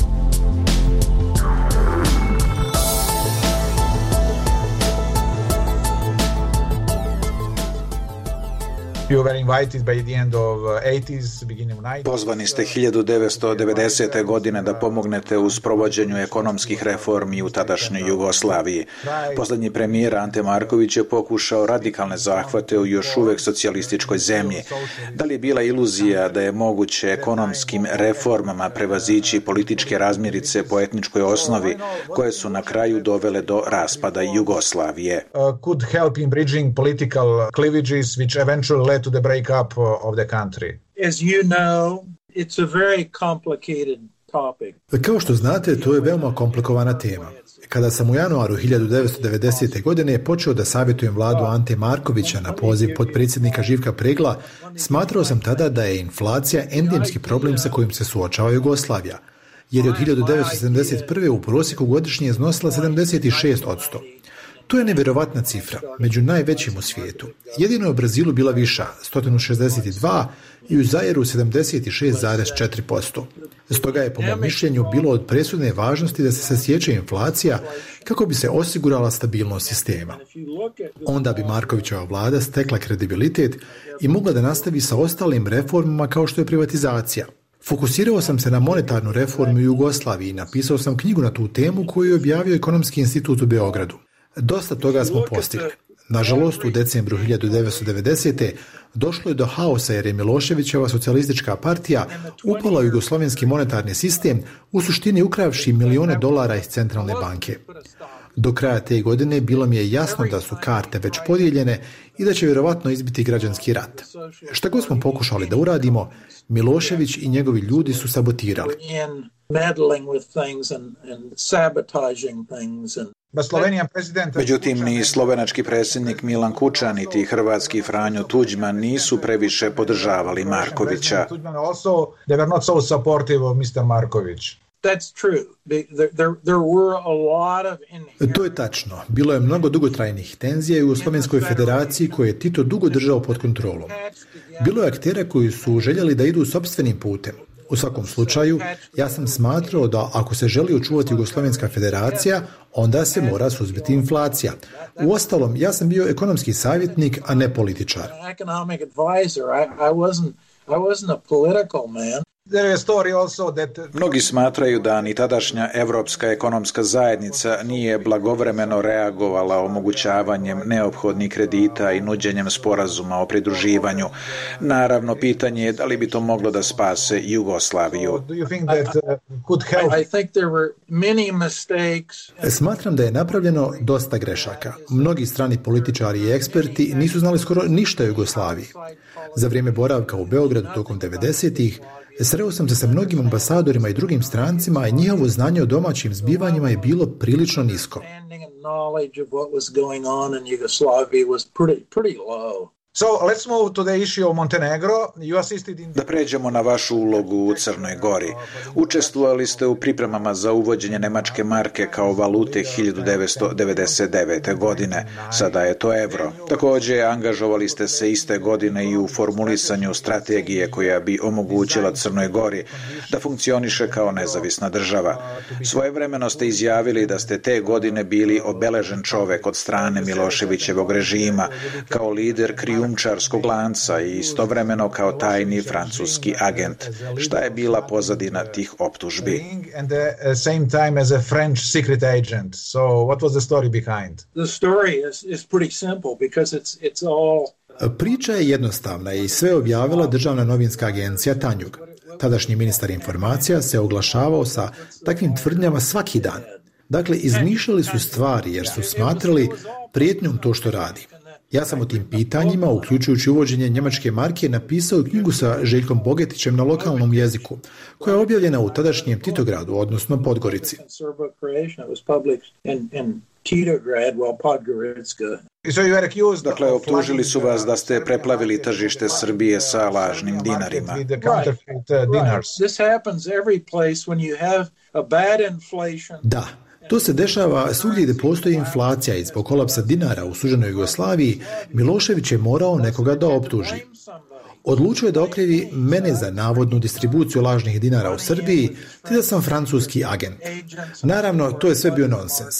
Pozvani ste hiljadu devetsto devedesete. godine da pomognete u sprovođenju ekonomskih reformi u tadašnjoj Jugoslaviji. Poslednji premijer Ante Marković je pokušao radikalne zahvate u još uvek socijalističkoj zemlji. Da li je bila iluzija da je moguće ekonomskim reformama prevazići političke razmirice po etničkoj osnovi koje su na kraju dovele do raspada Jugoslavije? Could help in bridging political cleavages which eventually led to the breakup of the country. As you know, it's a very complicated topic. Kao što znate, to je veoma komplikovana tema. Kada sam u januaru hiljadu devetsto devedesete. godine počeo da savjetujem vladu Ante Markovića na poziv potpredsjednika Živka Pregla, smatrao sam tada da je inflacija endemski problem sa kojim se suočava Jugoslavija, jer je od hiljadu devetsto sedamdeset prve. u prosjeku godišnje iznosila sedamdeset šest posto. To je nevjerovatna cifra, među najvećim u svijetu. Jedino je u Brazilu bila viša, sto šezdeset dva, i u Zairu sedamdeset šest zarez četiri posto. Stoga je, po mom mišljenju, bilo od presudne važnosti da se sasječe inflacija kako bi se osigurala stabilnost sistema. Onda bi Markovićeva vlada stekla kredibilitet i mogla da nastavi sa ostalim reformama kao što je privatizacija. Fokusirao sam se na monetarnu reformu u Jugoslaviji i napisao sam knjigu na tu temu koju je objavio Ekonomski institut u Beogradu. Dosta toga smo postigli. Nažalost, u decembru hiljadu devetsto devedesete. došlo je do haosa jer je Miloševićeva socijalistička partija upala u jugoslovenski monetarni sistem, u suštini ukravši milione dolara iz centralne banke. Do kraja te godine bilo mi je jasno da su karte već podijeljene i da će vjerovatno izbiti građanski rat. Šta god smo pokušali da uradimo, Milošević i njegovi ljudi su sabotirali. Međutim, ni slovenački predsjednik Milan Kučan niti hrvatski Franjo Tuđman nisu previše podržavali Markovića. To je tačno. Bilo je mnogo dugotrajnih tenzija u Slovenskoj federaciji koje je Tito dugo držao pod kontrolom. Bilo je aktera koji su željeli da idu sopstvenim putem. U svakom slučaju, ja sam smatrao da ako se želi očuvati Jugoslovenska federacija, onda se mora suzbiti inflacija. Uostalom, ja sam bio ekonomski savjetnik, a ne političar. Mnogi smatraju da ni tadašnja Evropska ekonomska zajednica nije blagovremeno reagovala omogućavanjem neophodnih kredita i nuđenjem sporazuma o pridruživanju. Naravno, pitanje je da li bi to moglo da spase Jugoslaviju. Smatram da je napravljeno dosta grešaka. Mnogi strani političari i eksperti nisu znali skoro ništa o Jugoslaviji. Za vrijeme boravka u Beogradu tokom devedesetih sreo sam se sa mnogim ambasadorima i drugim strancima, a njihovo znanje o domaćim zbivanjima je bilo prilično nisko. So let's move to the issue of Montenegro. You assisted in... Da pređemo na vašu ulogu u Crnoj Gori. Učestvovali ste u pripremama za uvođenje nemačke marke kao valute hiljadu devetsto devedeset devete. godine. Sada je to evro. Također angažovali ste se iste godine i u formulisanju strategije koja bi omogućila Crnoj Gori da funkcioniše kao nezavisna država. Svojevremeno ste izjavili da ste te godine bili obeležen čovek od strane Miloševićevog režima kao lider krijumčarskog umčarskog lanca i istovremeno kao tajni francuski agent. Šta je bila pozadina tih optužbi? And the same time as a French secret agent. So what was the story behind? The story is is pretty simple because it's it's all Priča je jednostavna i sve objavila državna novinska agencija Tanjug. Tadašnji ministar informacija se oglašavao sa takvim tvrdnjama svaki dan. Dakle, izmišljali su stvari jer su smatrali prijetnjom to što radi. Ja sam o tim pitanjima, uključujući uvođenje njemačke marke, napisao knjigu sa Željkom Bogetićem na lokalnom jeziku, koja je objavljena u tadašnjem Titogradu, odnosno Podgorici. Dakle, optužili su vas da ste preplavili tržište Srbije sa lažnim dinarima. Da. To se dešava svugdje gdje postoji inflacija i zbog kolapsa dinara u suženoj Jugoslaviji, Milošević je morao nekoga da optuži. Odlučio je da okrivi mene za navodnu distribuciju lažnih dinara u Srbiji, te da sam francuski agent. Naravno, to je sve bio nonsens.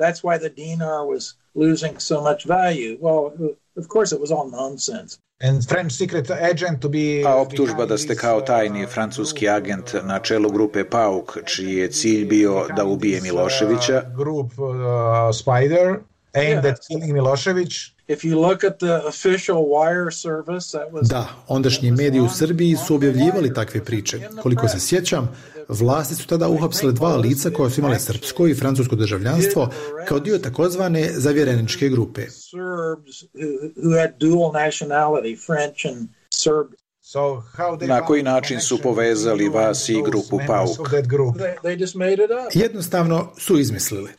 A optužba da ste kao tajni francuski agent na čelu grupe Pauk, čiji je cilj bio da ubije Miloševića, Da, ondašnji mediji u Srbiji su objavljivali takve priče. Koliko se sjećam, vlasti su tada uhapsile dva lica koja su imale srpsko i francusko državljanstvo kao dio takozvane zavjereničke grupe. Na koji način su povezali vas i grupu Pauk? Jednostavno su izmislili.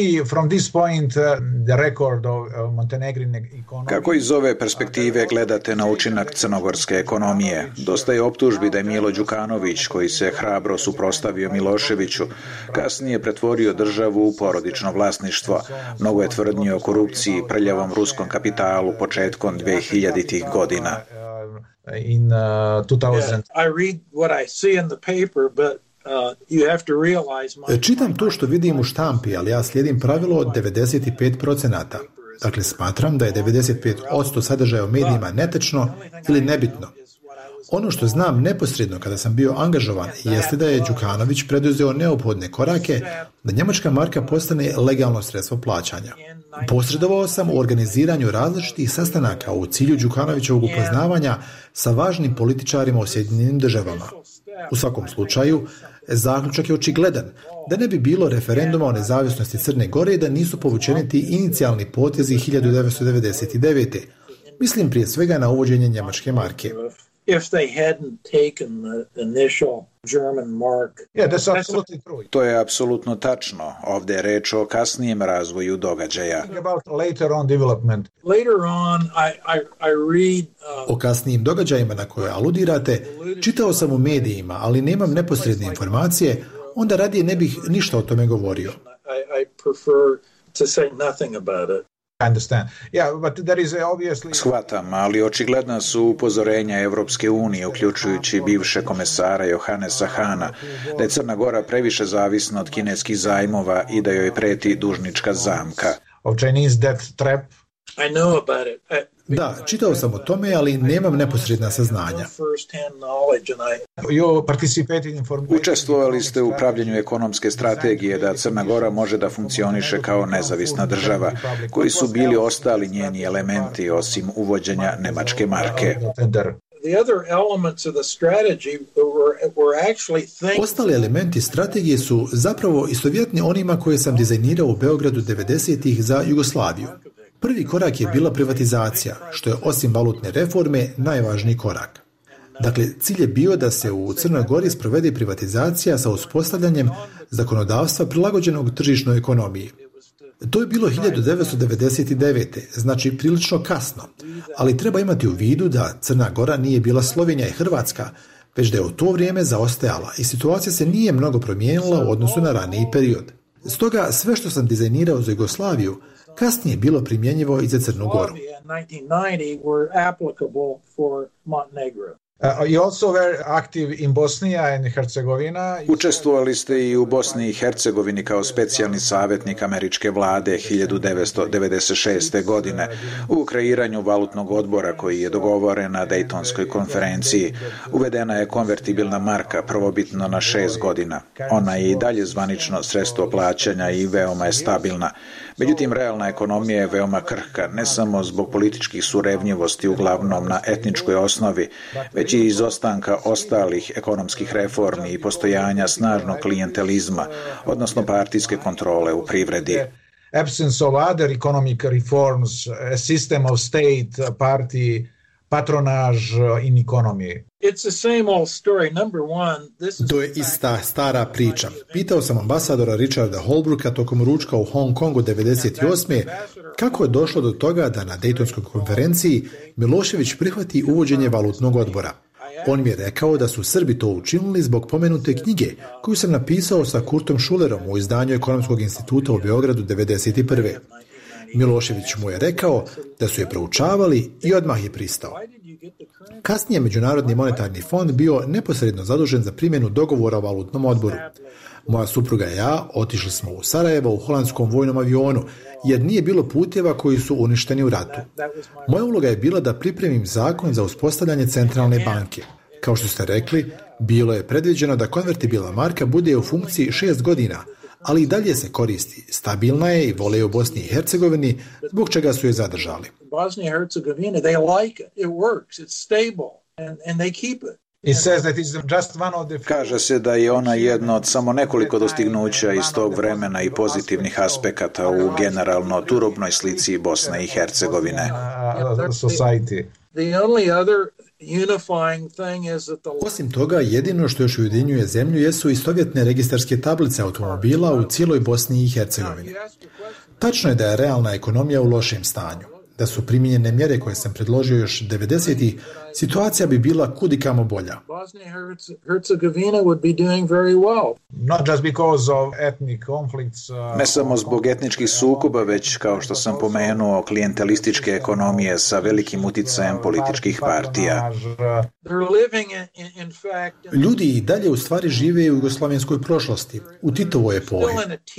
Kako iz ove perspektive gledate na učinak crnogorske ekonomije? Dosta je optužbi da je Milo Đukanović, koji se hrabro suprotstavio Miloševiću, kasnije pretvorio državu u porodično vlasništvo. Mnogo je tvrdnji o korupciji i prljavom ruskom kapitalu početkom dvehiljaditih godina. In uh, two thousand. I read what I see in the paper, but Uh, you have to realize my... Čitam to što vidim u štampi, ali ja slijedim pravilo od devedeset pet procenata. Dakle, smatram da je devedeset pet posto sadržaja u medijima netečno ili nebitno. Ono što znam neposredno kada sam bio angažovan jeste da je Đukanović preduzeo neophodne korake da njemačka marka postane legalno sredstvo plaćanja. Posredovao sam u organiziranju različitih sastanaka u cilju Đukanovićevog upoznavanja sa važnim političarima u Sjedinjenim državama. U svakom slučaju, zaključak je očigledan da ne bi bilo referenduma o nezavisnosti Crne Gore da nisu povučeni ti inicijalni potezi hiljadu devetsto devedeset devete. Mislim prije svega na uvođenje njemačke marke. If they hadn't taken the initial German mark. Yeah, that's absolutely true. To je apsolutno tačno. Ovdje je reč o kasnijem razvoju događaja. About later on development. Later on, I, I, I read, uh, o kasnijim događajima na koje aludirate čitao sam u medijima, ali nemam neposredne informacije, onda radije ne bih ništa o tome govorio. I, I prefer to say nothing about it. Yeah, but there is obviously... Shvatam, ali očigledna su upozorenja Evropske unije, uključujući bivše komesara Johannesa Hana, da je Crna Gora previše zavisna od kineskih zajmova i da joj preti dužnička zamka. Of Chinese debt trap. I know about it. I... Da, čitao sam o tome, ali nemam neposredna saznanja. Učestvovali ste u pravljenju ekonomske strategije da Crna Gora može da funkcioniše kao nezavisna država, koji su bili ostali njeni elementi osim uvođenja nemačke marke. Ostali elementi strategije su zapravo istovjetni onima koje sam dizajnirao u Beogradu devedesetih za Jugoslaviju. Prvi korak je bila privatizacija, što je osim valutne reforme najvažniji korak. Dakle, cilj je bio da se u Crnoj Gori sprovede privatizacija sa uspostavljanjem zakonodavstva prilagođenog tržišnoj ekonomiji. To je bilo hiljadu devetsto devedeset devete, znači prilično kasno, ali treba imati u vidu da Crna Gora nije bila Slovenija i Hrvatska, već da je u to vrijeme zaostajala i situacija se nije mnogo promijenila u odnosu na raniji period. Stoga sve što sam dizajnirao za Jugoslaviju kasnije bilo primjenjivo i za Crnu Goru. Učestvovali ste i u Bosni i Hercegovini kao specijalni savjetnik američke vlade hiljadu devetsto devedeset šeste. godine u kreiranju valutnog odbora koji je dogovoren na Dejtonskoj konferenciji. Uvedena je konvertibilna marka prvobitno na šest godina. Ona je i dalje zvanično sredstvo plaćanja i veoma je stabilna. Međutim, realna ekonomija je veoma krhka, ne samo zbog političkih surevnjivosti uglavnom na etničkoj osnovi, već i izostanka ostalih ekonomskih reformi i postojanja snažnog klijentelizma, odnosno partijske kontrole u privredi. Absence of other economic reforms, a system of state, party, patronage in economy. It's the same old story. Number one, this is... To je ista stara priča. Pitao sam ambasadora Richarda Holbrooka tokom ručka u Hong Kongu devedeset osme. kako je došlo do toga da na Dejtonskoj konferenciji Milošević prihvati uvođenje valutnog odbora. On mi je rekao da su Srbi to učinili zbog pomenute knjige koju sam napisao sa Kurtom Šulerom u izdanju Ekonomskog instituta u Beogradu devedeset prve. Milošević mu je rekao da su je proučavali i odmah je pristao. Kasnije Međunarodni monetarni fond bio neposredno zadužen za primjenu dogovora o valutnom odboru. Moja supruga i ja otišli smo u Sarajevo u holandskom vojnom avionu, jer nije bilo puteva koji su uništeni u ratu. Moja uloga je bila da pripremim zakon za uspostavljanje centralne banke. Kao što ste rekli, bilo je predviđeno da konvertibilna marka bude u funkciji šest godina, ali i dalje se koristi. Stabilna je i vole je u Bosni i Hercegovini, zbog čega su je zadržali. Bosnia and Herzegovina, they like it. It works. It's stable. And, and they keep it. It says that it's just one of the... Kaže se da je ona jedno od samo nekoliko dostignuća iz tog vremena i pozitivnih aspekata u generalno turobnoj slici Bosne i Hercegovine. Osim toga, jedino što još ujedinjuje zemlju jesu istovjetne registarske tablice automobila u cijeloj Bosni i Hercegovini. Tačno je da je realna ekonomija u lošem stanju. Da su primijenjene mjere koje sam predložio još devedesetih, situacija bi bila kudikamo bolja. Ne samo zbog etničkih sukoba, već, kao što sam pomenuo, klijentelističke ekonomije sa velikim uticajem političkih partija. Ljudi i dalje u stvari žive u jugoslavenskoj prošlosti, u Titovoj epohi.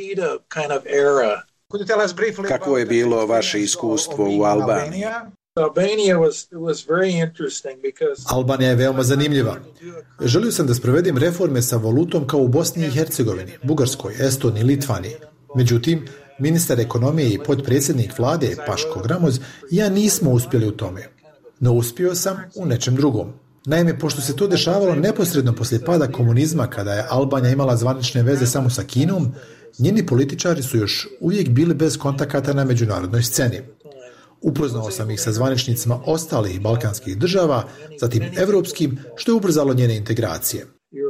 Kakvo je bilo vaše iskustvo u Albaniji? Albanija je veoma zanimljiva. Želio sam da sprovedem reforme sa valutom kao u Bosni i Hercegovini, Bugarskoj, Estoniji, Litvaniji. Međutim, ministar ekonomije i potpredsjednik vlade Paško Gramoz i ja nismo uspjeli u tome. No uspio sam u nečem drugom. Naime, pošto se to dešavalo neposredno poslije pada komunizma, kada je Albanija imala zvanične veze samo sa Kinom, njeni političari su još uvijek bili bez kontakata na međunarodnoj sceni. Upoznao sam ih sa zvaničnicima ostalih balkanskih država, zatim evropskim, što je ubrzalo njene integracije.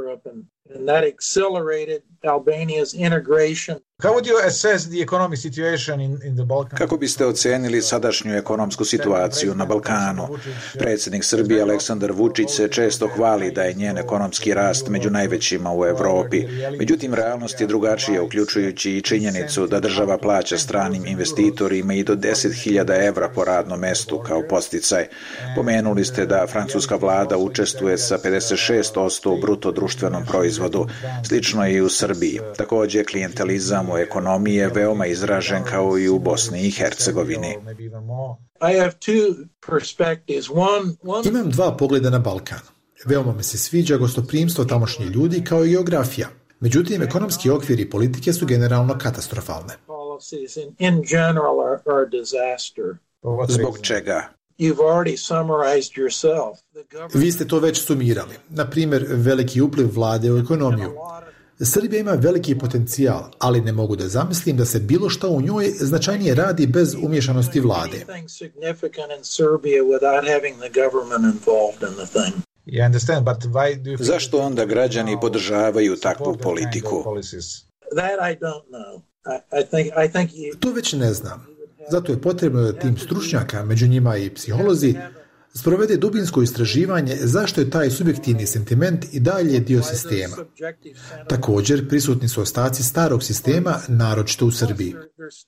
Kako biste ocenili sadašnju ekonomsku situaciju na Balkanu? Predsjednik Srbije Aleksandar Vučić se često hvali da je njen ekonomski rast među najvećima u Europi. Međutim, realnost je drugačija, uključujući i činjenicu da država plaća stranim investitorima i do deset hiljada evra po radnom mestu kao podsticaj. Pomenuli ste da francuska vlada učestvuje sa pedeset šest posto u bruto društvenom proizvodu. Slično je i u Srbiji. Također, klijentelizam u ekonomiji je veoma izražen kao i u Bosni i Hercegovini. Imam dva pogleda na Balkan. Veoma mi se sviđa gostoprimstvo tamošnjih ljudi kao i geografija. Međutim, ekonomski okvir i politike su generalno katastrofalne. Zbog čega? Vi ste to već sumirali. Na primjer, veliki upliv vlade u ekonomiju. Srbija ima veliki potencijal, ali ne mogu da zamislim da se bilo što u njoj značajnije radi bez umješanosti vlade. Zašto onda građani podržavaju takvu politiku? To već ne znam. Zato je potrebno da tim stručnjaka, među njima i psiholozi, sprovede dubinsko istraživanje zašto je taj subjektivni sentiment i dalje dio sistema. Također, prisutni su ostaci starog sistema, naročito u Srbiji.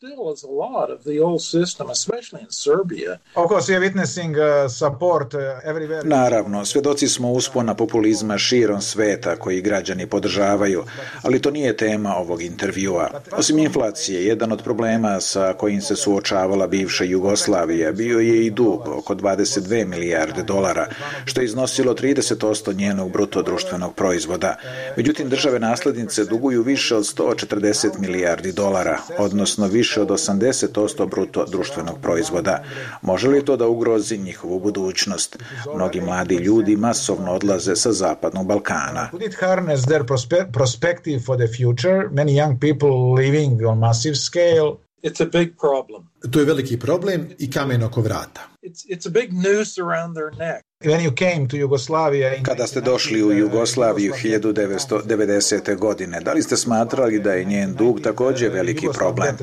Naravno, svjedoci smo uspona populizma širom sveta koji građani podržavaju, ali to nije tema ovog intervjua. Osim inflacije, jedan od problema sa kojim se suočavala bivša Jugoslavija bio je i dug, oko dvadeset dve milijarde dolara, što je iznosilo trideset posto njenog bruto društvenog proizvoda. Međutim, države naslednice duguju više od sto četrdeset milijardi dolara, odnosno više od osamdeset posto bruto društvenog proizvoda. Može li to da ugrozi njihovu budućnost? Mnogi mladi ljudi masovno odlaze sa Zapadnog Balkana. Could it harness their perspective for the future? Many young people living on massive scale. It's a big problem. To je veliki problem i kamen oko vrata. It's, it's a big noose around their neck. When you came to Yugoslavia in Kada ste došli u Jugoslaviju hiljadu devetsto devedesete. godine, da li ste smatrali da je njen dug također veliki problem?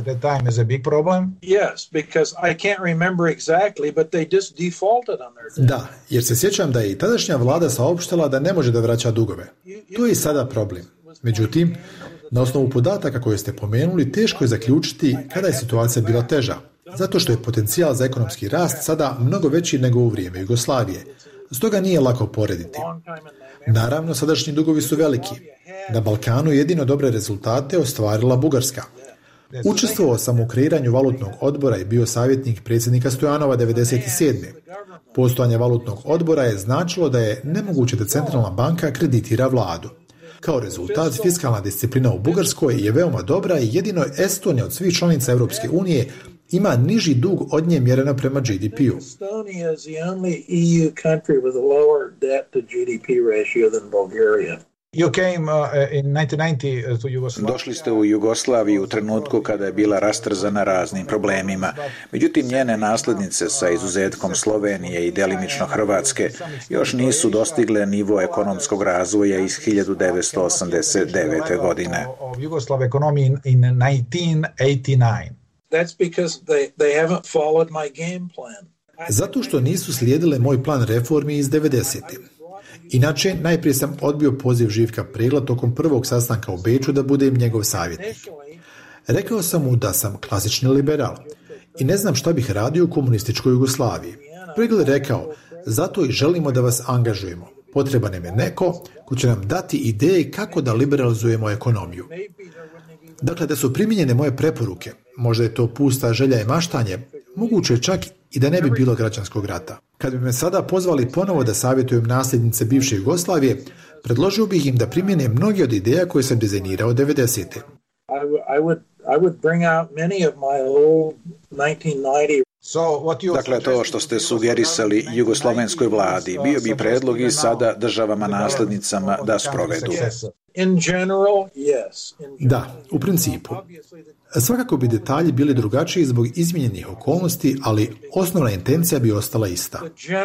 Yes, because I can't remember exactly, but they just defaulted on their debt. Da, jer se sjećam da je i tadašnja vlada saopštila da ne može da vraća dugove. To je i sada problem. Međutim, na osnovu podataka koje ste pomenuli, teško je zaključiti kada je situacija bila teža, zato što je potencijal za ekonomski rast sada mnogo veći nego u vrijeme Jugoslavije. Stoga nije lako porediti. Naravno, sadašnji dugovi su veliki. Na Balkanu jedino dobre rezultate ostvarila Bugarska. Učestvovao sam u kreiranju valutnog odbora i bio savjetnik predsjednika Stojanova devedeset sedme. Postojanje valutnog odbora je značilo da je nemoguće da centralna banka kreditira vladu. Kao rezultat, fiskalna disciplina u Bugarskoj je veoma dobra i jedino Estonija od svih članica Europske unije ima niži dug od nje mjereno prema G D P-u. Estonia is the only E U country with a lower debt to G D P ratio than Bulgaria. You came uh, in nineteen ninety to Yugoslavia. Došli ste u Jugoslaviju u trenutku kada je bila rastrzana raznim problemima. Međutim, njene naslednice sa izuzetkom Slovenije i delimično Hrvatske još nisu dostigle nivo ekonomskog razvoja iz hiljadu devetsto osamdeset devete. godine. Yugoslav economy in nineteen eighty-nine. That's because they, they haven't followed my game plan. Zato što nisu slijedile moj plan reformi iz devedesete. Inače, najprije sam odbio poziv Živka Pregla tokom prvog sastanka u Beču da budem njegov savjetnik. Rekao sam mu da sam klasični liberal i ne znam šta bih radio u komunističkoj Jugoslaviji. Pregl je rekao, zato i želimo da vas angažujemo. Potreban nam je neko ko će nam dati ideje kako da liberalizujemo ekonomiju. Dakle, da su primijenjene moje preporuke, možda je to pusta želja i maštanje, moguće čak i da ne bi bilo građanskog rata. Kad bi me sada pozvali ponovo da savjetujem nasljednice bivše Jugoslavije, predložio bih im da primjene mnogi od ideja koje sam dizajnirao devedesete. I would, I would bring out many of my old nineteen ninety. Dakle, to što ste sugerisali jugoslovenskoj vladi, bio bi predlog i sada državama naslednicama da sprovedu. In general, yes. Da, u principu. Svakako bi detalji bili drugačiji zbog izmijenjenih okolnosti, ali osnovna intencija bi ostala ista.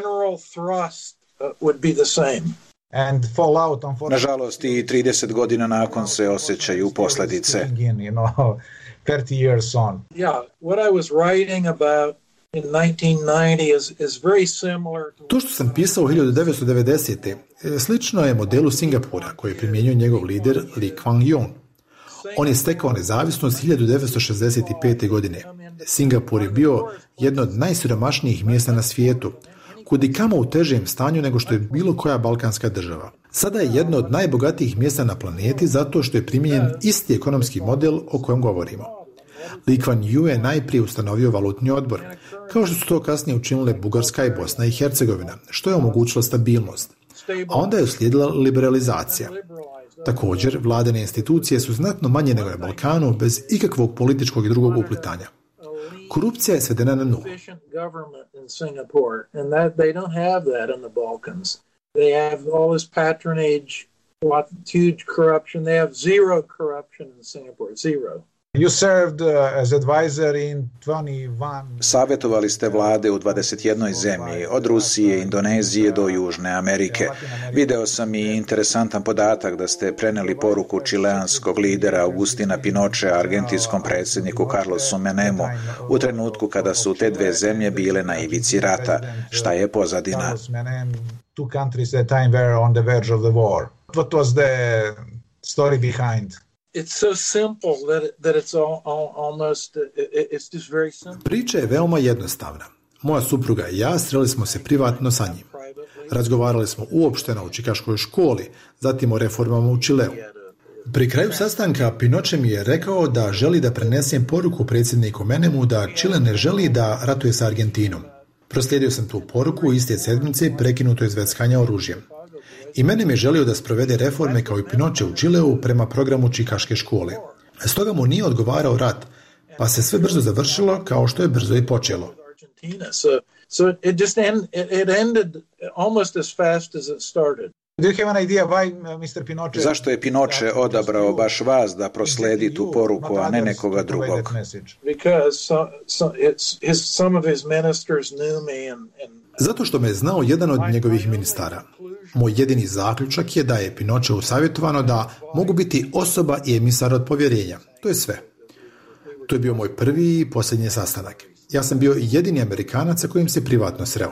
Nažalost, i trideset godina nakon se osjećaju posljedice. To što sam pisao u hiljadu devetsto devedesete. slično je modelu Singapura koji je primijenio njegov lider Lee Kuan Yew. On je stekao nezavisnost hiljadu devetsto šezdeset pete. godine. Singapur je bio jedno od najsiromašnijih mjesta na svijetu, kudikamo u težem stanju nego što je bilo koja balkanska država. Sada je jedno od najbogatijih mjesta na planeti zato što je primijenjen isti ekonomski model o kojem govorimo. Lee Kuan Yew je najprije ustanovio valutni odbor, kao što su to kasnije učinile Bugarska i Bosna i Hercegovina, što je omogućilo stabilnost. A onda je uslijedila liberalizacija. Također, vladine institucije su znatno manje nego na Balkanu, bez ikakvog političkog i drugog uplitanja. Korupcija je svedena na nulu. You served as advisor in twenty-one... Savjetovali ste vlade u dvadeset jednoj zemlji, od Rusije, Indonezije do Južne Amerike. Video sam i interesantan podatak da ste preneli poruku čileanskog lidera Augustina Pinochea argentinskom predsjedniku Carlosu Menemu u trenutku kada su te dve zemlje bile na ivici rata. Šta je pozadina? Two countries at the time were on the verge of the war. What was the story behind? It's so simple that it, that it's all, all, almost it, it's just very simple. Priča je veoma jednostavna. Moja supruga i ja sreli smo se privatno sa njim. Razgovarali smo uopšteno u čikaškoj školi, zatim o reformama u Čileu. Pri kraju sastanka Pinochet mi je rekao da želi da prenesem poruku predsjedniku Menemu da Čile ne želi da ratuje sa Argentinom. Proslijedio sam tu poruku iste sedmice prekinuto izveckanja oružjem. I Menem je želio da sprovede reforme kao i Pinochet u Čileu prema programu čikaške škole. Stoga mu nije odgovarao rat, pa se sve brzo završilo kao što je brzo i počelo. So it just end, it ended almost as fast as it started. Do you have an idea why mister Pinochet... Zašto je Pinochet odabrao baš vas da prosledi tu poruku, a ne nekoga drugog? Because so, so it's his, some of his ministers knew me and, and Zato što me je znao jedan od njegovih ministara. Moj jedini zaključak je da je Pinochetu savjetovano da mogu biti osoba i emisar od povjerenja. To je sve. To je bio moj prvi i posljednji sastanak. Ja sam bio jedini Amerikanac sa kojim se privatno sreo.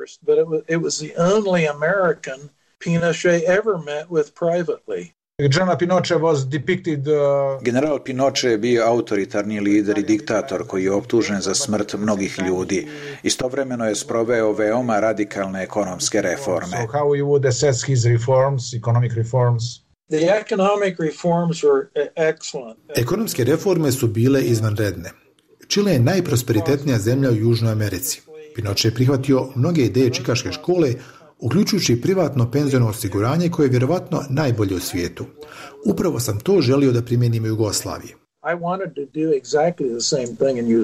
General Pinochet je bio autoritarni lider i diktator koji je optužen za smrt mnogih ljudi. Istovremeno je sproveo veoma radikalne ekonomske reforme. So how you would assess his reforms, economic reforms? The economic reforms were excellent. Ekonomske reforme su bile izvanredne. Čile je najprosperitetnija zemlja u Južnoj Americi. Pinochet je prihvatio mnoge ideje čikaške škole, uključujući privatno penziono osiguranje koje je vjerovatno najbolje u svijetu. Upravo sam to želio da primjenim u Jugoslaviji. I wanted to do exactly the same thing in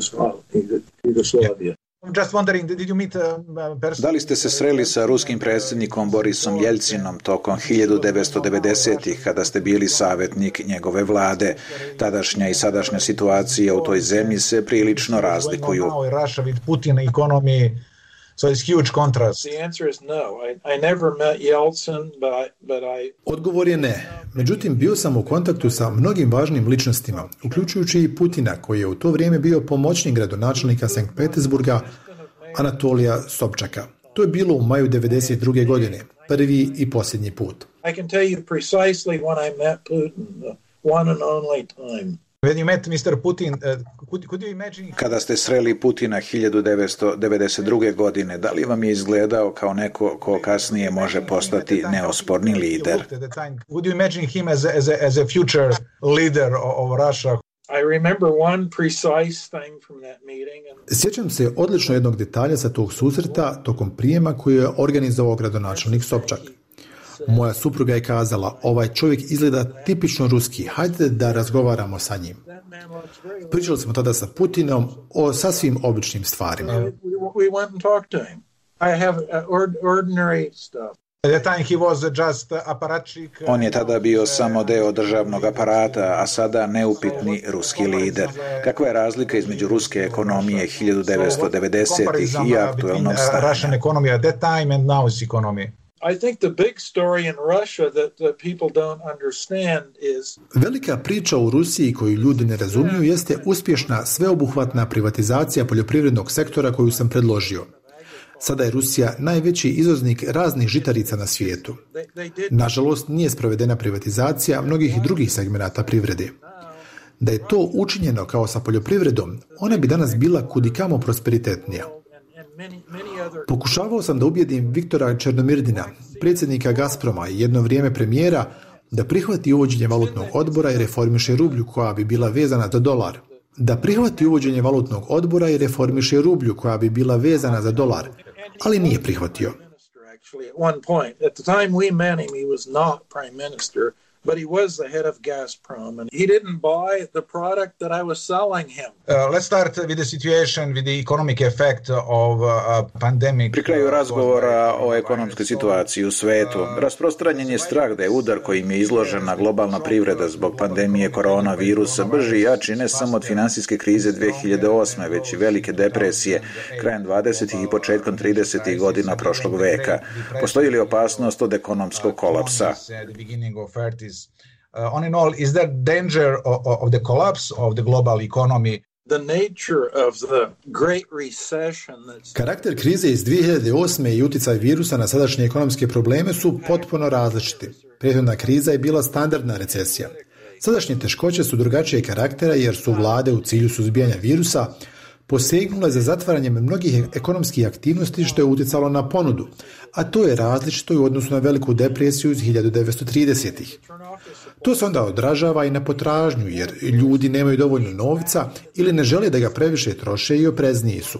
Yugoslavia. Just wondering, did you meet Da li ste se sreli sa ruskim predsjednikom Borisom Jeljcinom tokom hiljadu devetsto devedesetih kada ste bili savjetnik njegove vlade? Tadašnja i sadašnja situacija u toj zemlji se prilično razlikuju. Russia with Putin economy, so it's huge contrast. The answer is no. I, I never met Yeltsin, but I, but I... Odgovor je ne. Međutim, bio sam u kontaktu sa mnogim važnim ličnostima, uključujući i Putina, koji je u to vrijeme bio pomoćnik gradonačelnika Sankt Petersburga, Anatolija Sobčaka. To je bilo u maju devedeset druge godine, prvi i posljednji put. I can tell you precisely when I met Putin, the one and only time. When you met mister Putin, uh, could, could you imagine... Kada ste sreli Putina hiljadu devetsto devedeset druge. godine, da li vam je izgledao kao neko ko kasnije može postati neosporni lider? Would you imagine him as a, as a, as a future leader of Russia? I remember one precise thing from that meeting. And... Sjećam se odlično jednog detalja sa tog susreta tokom prijema koji je organizovao gradonačelnik Sobčak. Moja supruga je kazala, ovaj čovjek izgleda tipično ruski, hajde da razgovaramo sa njim. Pričali smo tada sa Putinom o sasvim običnim stvarima. We went and talked to him. I have ordinary stuff. On je tada bio samo deo državnog aparata, a sada neupitni ruski lider. Kakva je razlika između ruske ekonomije hiljadu devetsto devedesetih i aktuelnog stanja? I think the big story in Russia that, that people don't understand is... Velika priča u Rusiji koju ljudi ne razumiju jeste uspješna sveobuhvatna privatizacija poljoprivrednog sektora koju sam predložio. Sada je Rusija najveći izvoznik raznih žitarica na svijetu. Nažalost, nije sprovedena privatizacija mnogih drugih segmenata privrede. Da je to učinjeno kao sa poljoprivredom, ona bi danas bila kudikamo prosperitetnija. Pokušavao sam da ubijedim Viktora Černomirdina, predsjednika Gazproma i jedno vrijeme premijera, da prihvati uvođenje valutnog odbora i reformiše rublju koja bi bila vezana za dolar. Da prihvati uvođenje valutnog odbora i reformiše rublju koja bi bila vezana za dolar, ali nije prihvatio. but he was the head of Gazprom, and he didn't buy the product that I was selling him. Uh, let's start with the situation with the economic effect of uh, pandemic. Pri kraju razgovora o ekonomskoj situaciji u svetu, rasprostranjen je strah da je udar kojim je izložena globalna privreda zbog pandemije koronavirusa brži i jači ne samo od finansijske krize dve hiljade osme, već i velike depresije krajem dvadesetih i početkom tridesetih godina prošlog veka. Postoji li opasnost od ekonomskog kolapsa? Uh, all in all, is there danger of, of the collapse of the global economy? The nature of the great recession that's... Karakter krize iz dve hiljade osme i uticaj virusa na sadašnje ekonomske probleme su potpuno različiti. Prethodna kriza je bila standardna recesija. Sadašnje teškoće su drugačije karaktera jer su vlade u cilju suzbijanja virusa posegnule za zatvaranjem mnogih ekonomskih aktivnosti što je uticalo na ponudu, a to je različito i u odnosu na veliku depresiju iz hiljadu devetsto tridesetih. To se onda odražava i na potražnju jer ljudi nemaju dovoljno novca ili ne žele da ga previše troše i oprezniji su.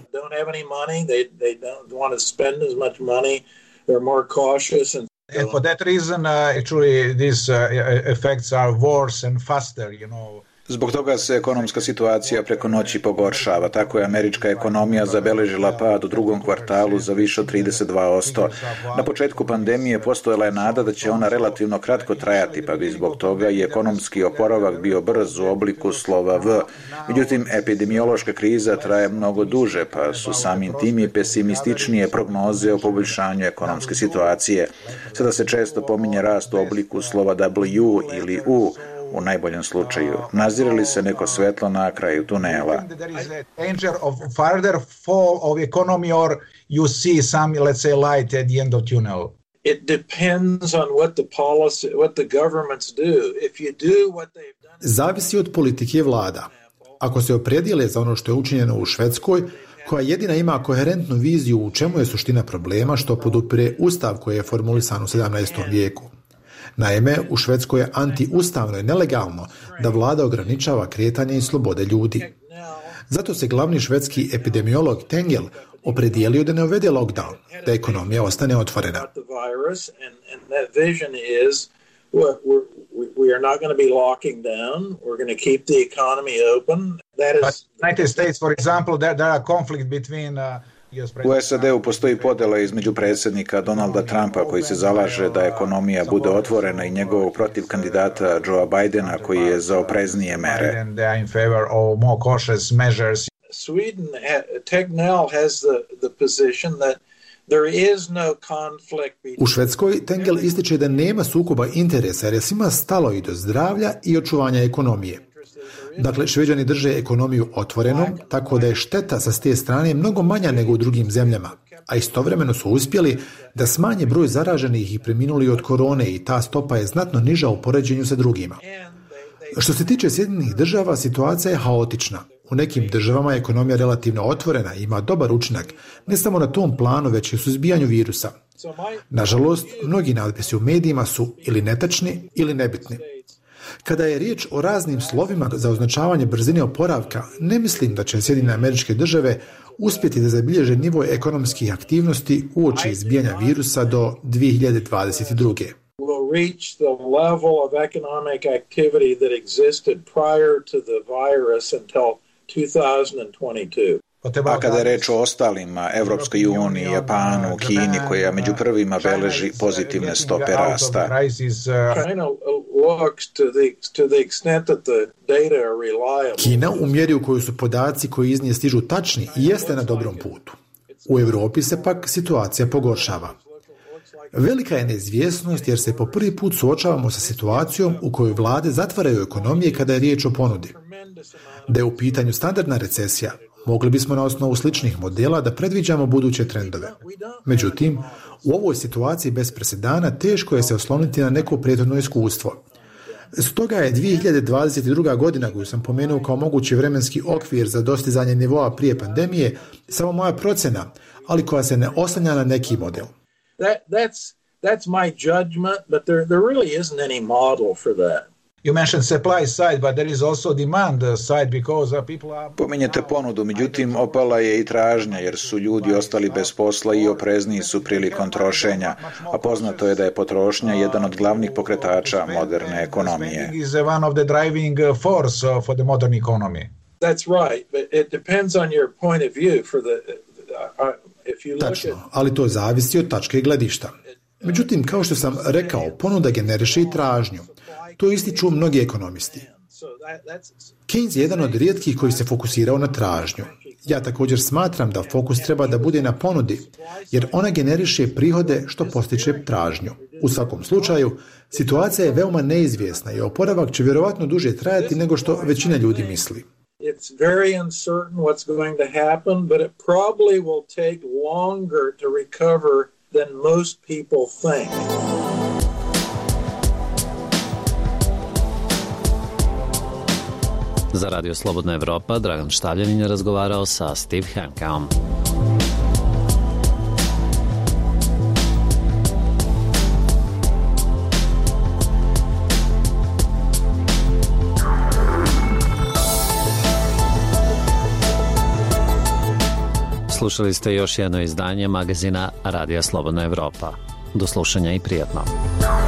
And for that reason, uh, actually, these uh, effects are worse and faster, you know. Zbog toga se ekonomska situacija preko noći pogoršava. Tako je američka ekonomija zabeležila pad u drugom kvartalu za više od trideset dva posto. Na početku pandemije postojala je nada da će ona relativno kratko trajati, pa bi zbog toga i ekonomski oporavak bio brz u obliku slova V. Međutim, epidemiološka kriza traje mnogo duže, pa su samim tim i pesimističnije prognoze o poboljšanju ekonomske situacije. Sada se često pominje rast u obliku slova W ili U, u najboljem slučaju. Nazire li se neko svetlo na kraju tunela? Danger of further fall of economy or you see some, let's say, light at the end of tunnel? It depends on what the policy, what the governments do. If you do what they've done... Zavisi od politike vlada. Ako se opredijele za ono što je učinjeno u Švedskoj, koja jedina ima koherentnu viziju u čemu je suština problema što podupire ustav koji je formulisan u sedamnaestom vijeku. Naime, u Švedskoj je antiustavno i nelegalno da vlada ograničava kretanje i slobode ljudi. Zato se glavni švedski epidemiolog Tengel opredijelio da ne uvede lockdown, da ekonomija ostane otvorena. United States, for example, there, there are conflict between uh, U S A D-u postoji podela između predsjednika Donalda Trumpa koji se zalaže da ekonomija bude otvorena i njegovog protiv kandidata Joea Bidena koji je za opreznije mere. Sweden, Tegnell has the, the position that there is no conflict. U Švedskoj Tengel ističe da nema sukoba interesa jer je svima stalo i do zdravlja i očuvanja ekonomije. Dakle, Šveđani drže ekonomiju otvorenom, tako da je šteta sa te strane mnogo manja nego u drugim zemljama, a istovremeno su uspjeli da smanje broj zaraženih i preminuli od korone i ta stopa je znatno niža u poređenju sa drugima. Što se tiče Sjedinjenih država, situacija je haotična. U nekim državama je ekonomija relativno otvorena i ima dobar učinak, ne samo na tom planu, već i u suzbijanju virusa. Nažalost, mnogi natpisi u medijima su ili netačni ili nebitni. Kada je riječ o raznim slovima za označavanje brzine oporavka, ne mislim da će Sjedinjene Američke Države uspjeti da zabilježe nivo ekonomskih aktivnosti uoči izbijanja virusa do dve hiljade dvadeset druge. Will reach the level of economic activity that existed prior to the virus until two thousand twenty-two. A kada je reč o ostalima, Evropskoj uniji, Japanu, Kini, koja među prvima beleži pozitivne stope rasta. Kina, u mjeri u kojoj su podaci koji iz nje stižu tačni, jeste na dobrom putu. U Europi se pak situacija pogoršava. Velika je neizvjesnost jer se po prvi put suočavamo sa situacijom u kojoj vlade zatvaraju ekonomije kada je riječ o ponudi. Da je u pitanju standardna recesija, mogli bismo na osnovu sličnih modela da predviđamo buduće trendove. Međutim, u ovoj situaciji bez presedana teško je se osloniti na neko prethodno iskustvo. Stoga je dve hiljade dvadeset druga godina koju sam pomenuo kao mogući vremenski okvir za dostizanje nivoa prije pandemije samo moja procena, ali koja se ne oslanja na neki model. That, that's, that's my judgment, but there, there really isn't any model for that. You mentioned supply side, but there is also demand side because people are... Pominjete ponudu, međutim opala je i tražnja jer su ljudi ostali bez posla i oprezniji su prilikom trošenja, a poznato je da je potrošnja jedan od glavnih pokretača moderne ekonomije. Is one of the driving force for the modern economy. That's right, but it depends on your point of view for the uh, if you look Tačno, at... ali to zavisi od tačke gledišta. Međutim, kao što sam rekao, ponuda generiše i tražnju. To ističu mnogi ekonomisti. Keynes je jedan od rijetkih koji se fokusirao na tražnju. Ja također smatram da fokus treba da bude na ponudi, jer ona generiše prihode što postiče tražnju. U svakom slučaju, situacija je veoma neizvjesna i oporavak će vjerovatno duže trajati nego što većina ljudi misli. It's very uncertain what's going to happen, but it probably will take longer to recover than most people think. Za Radio Slobodna Evropa, Dragan Štavljanin je razgovarao sa Steve Hankeom. Slušali ste još jedno izdanje magazina Radija Slobodna Evropa. Do slušanja i prijatno.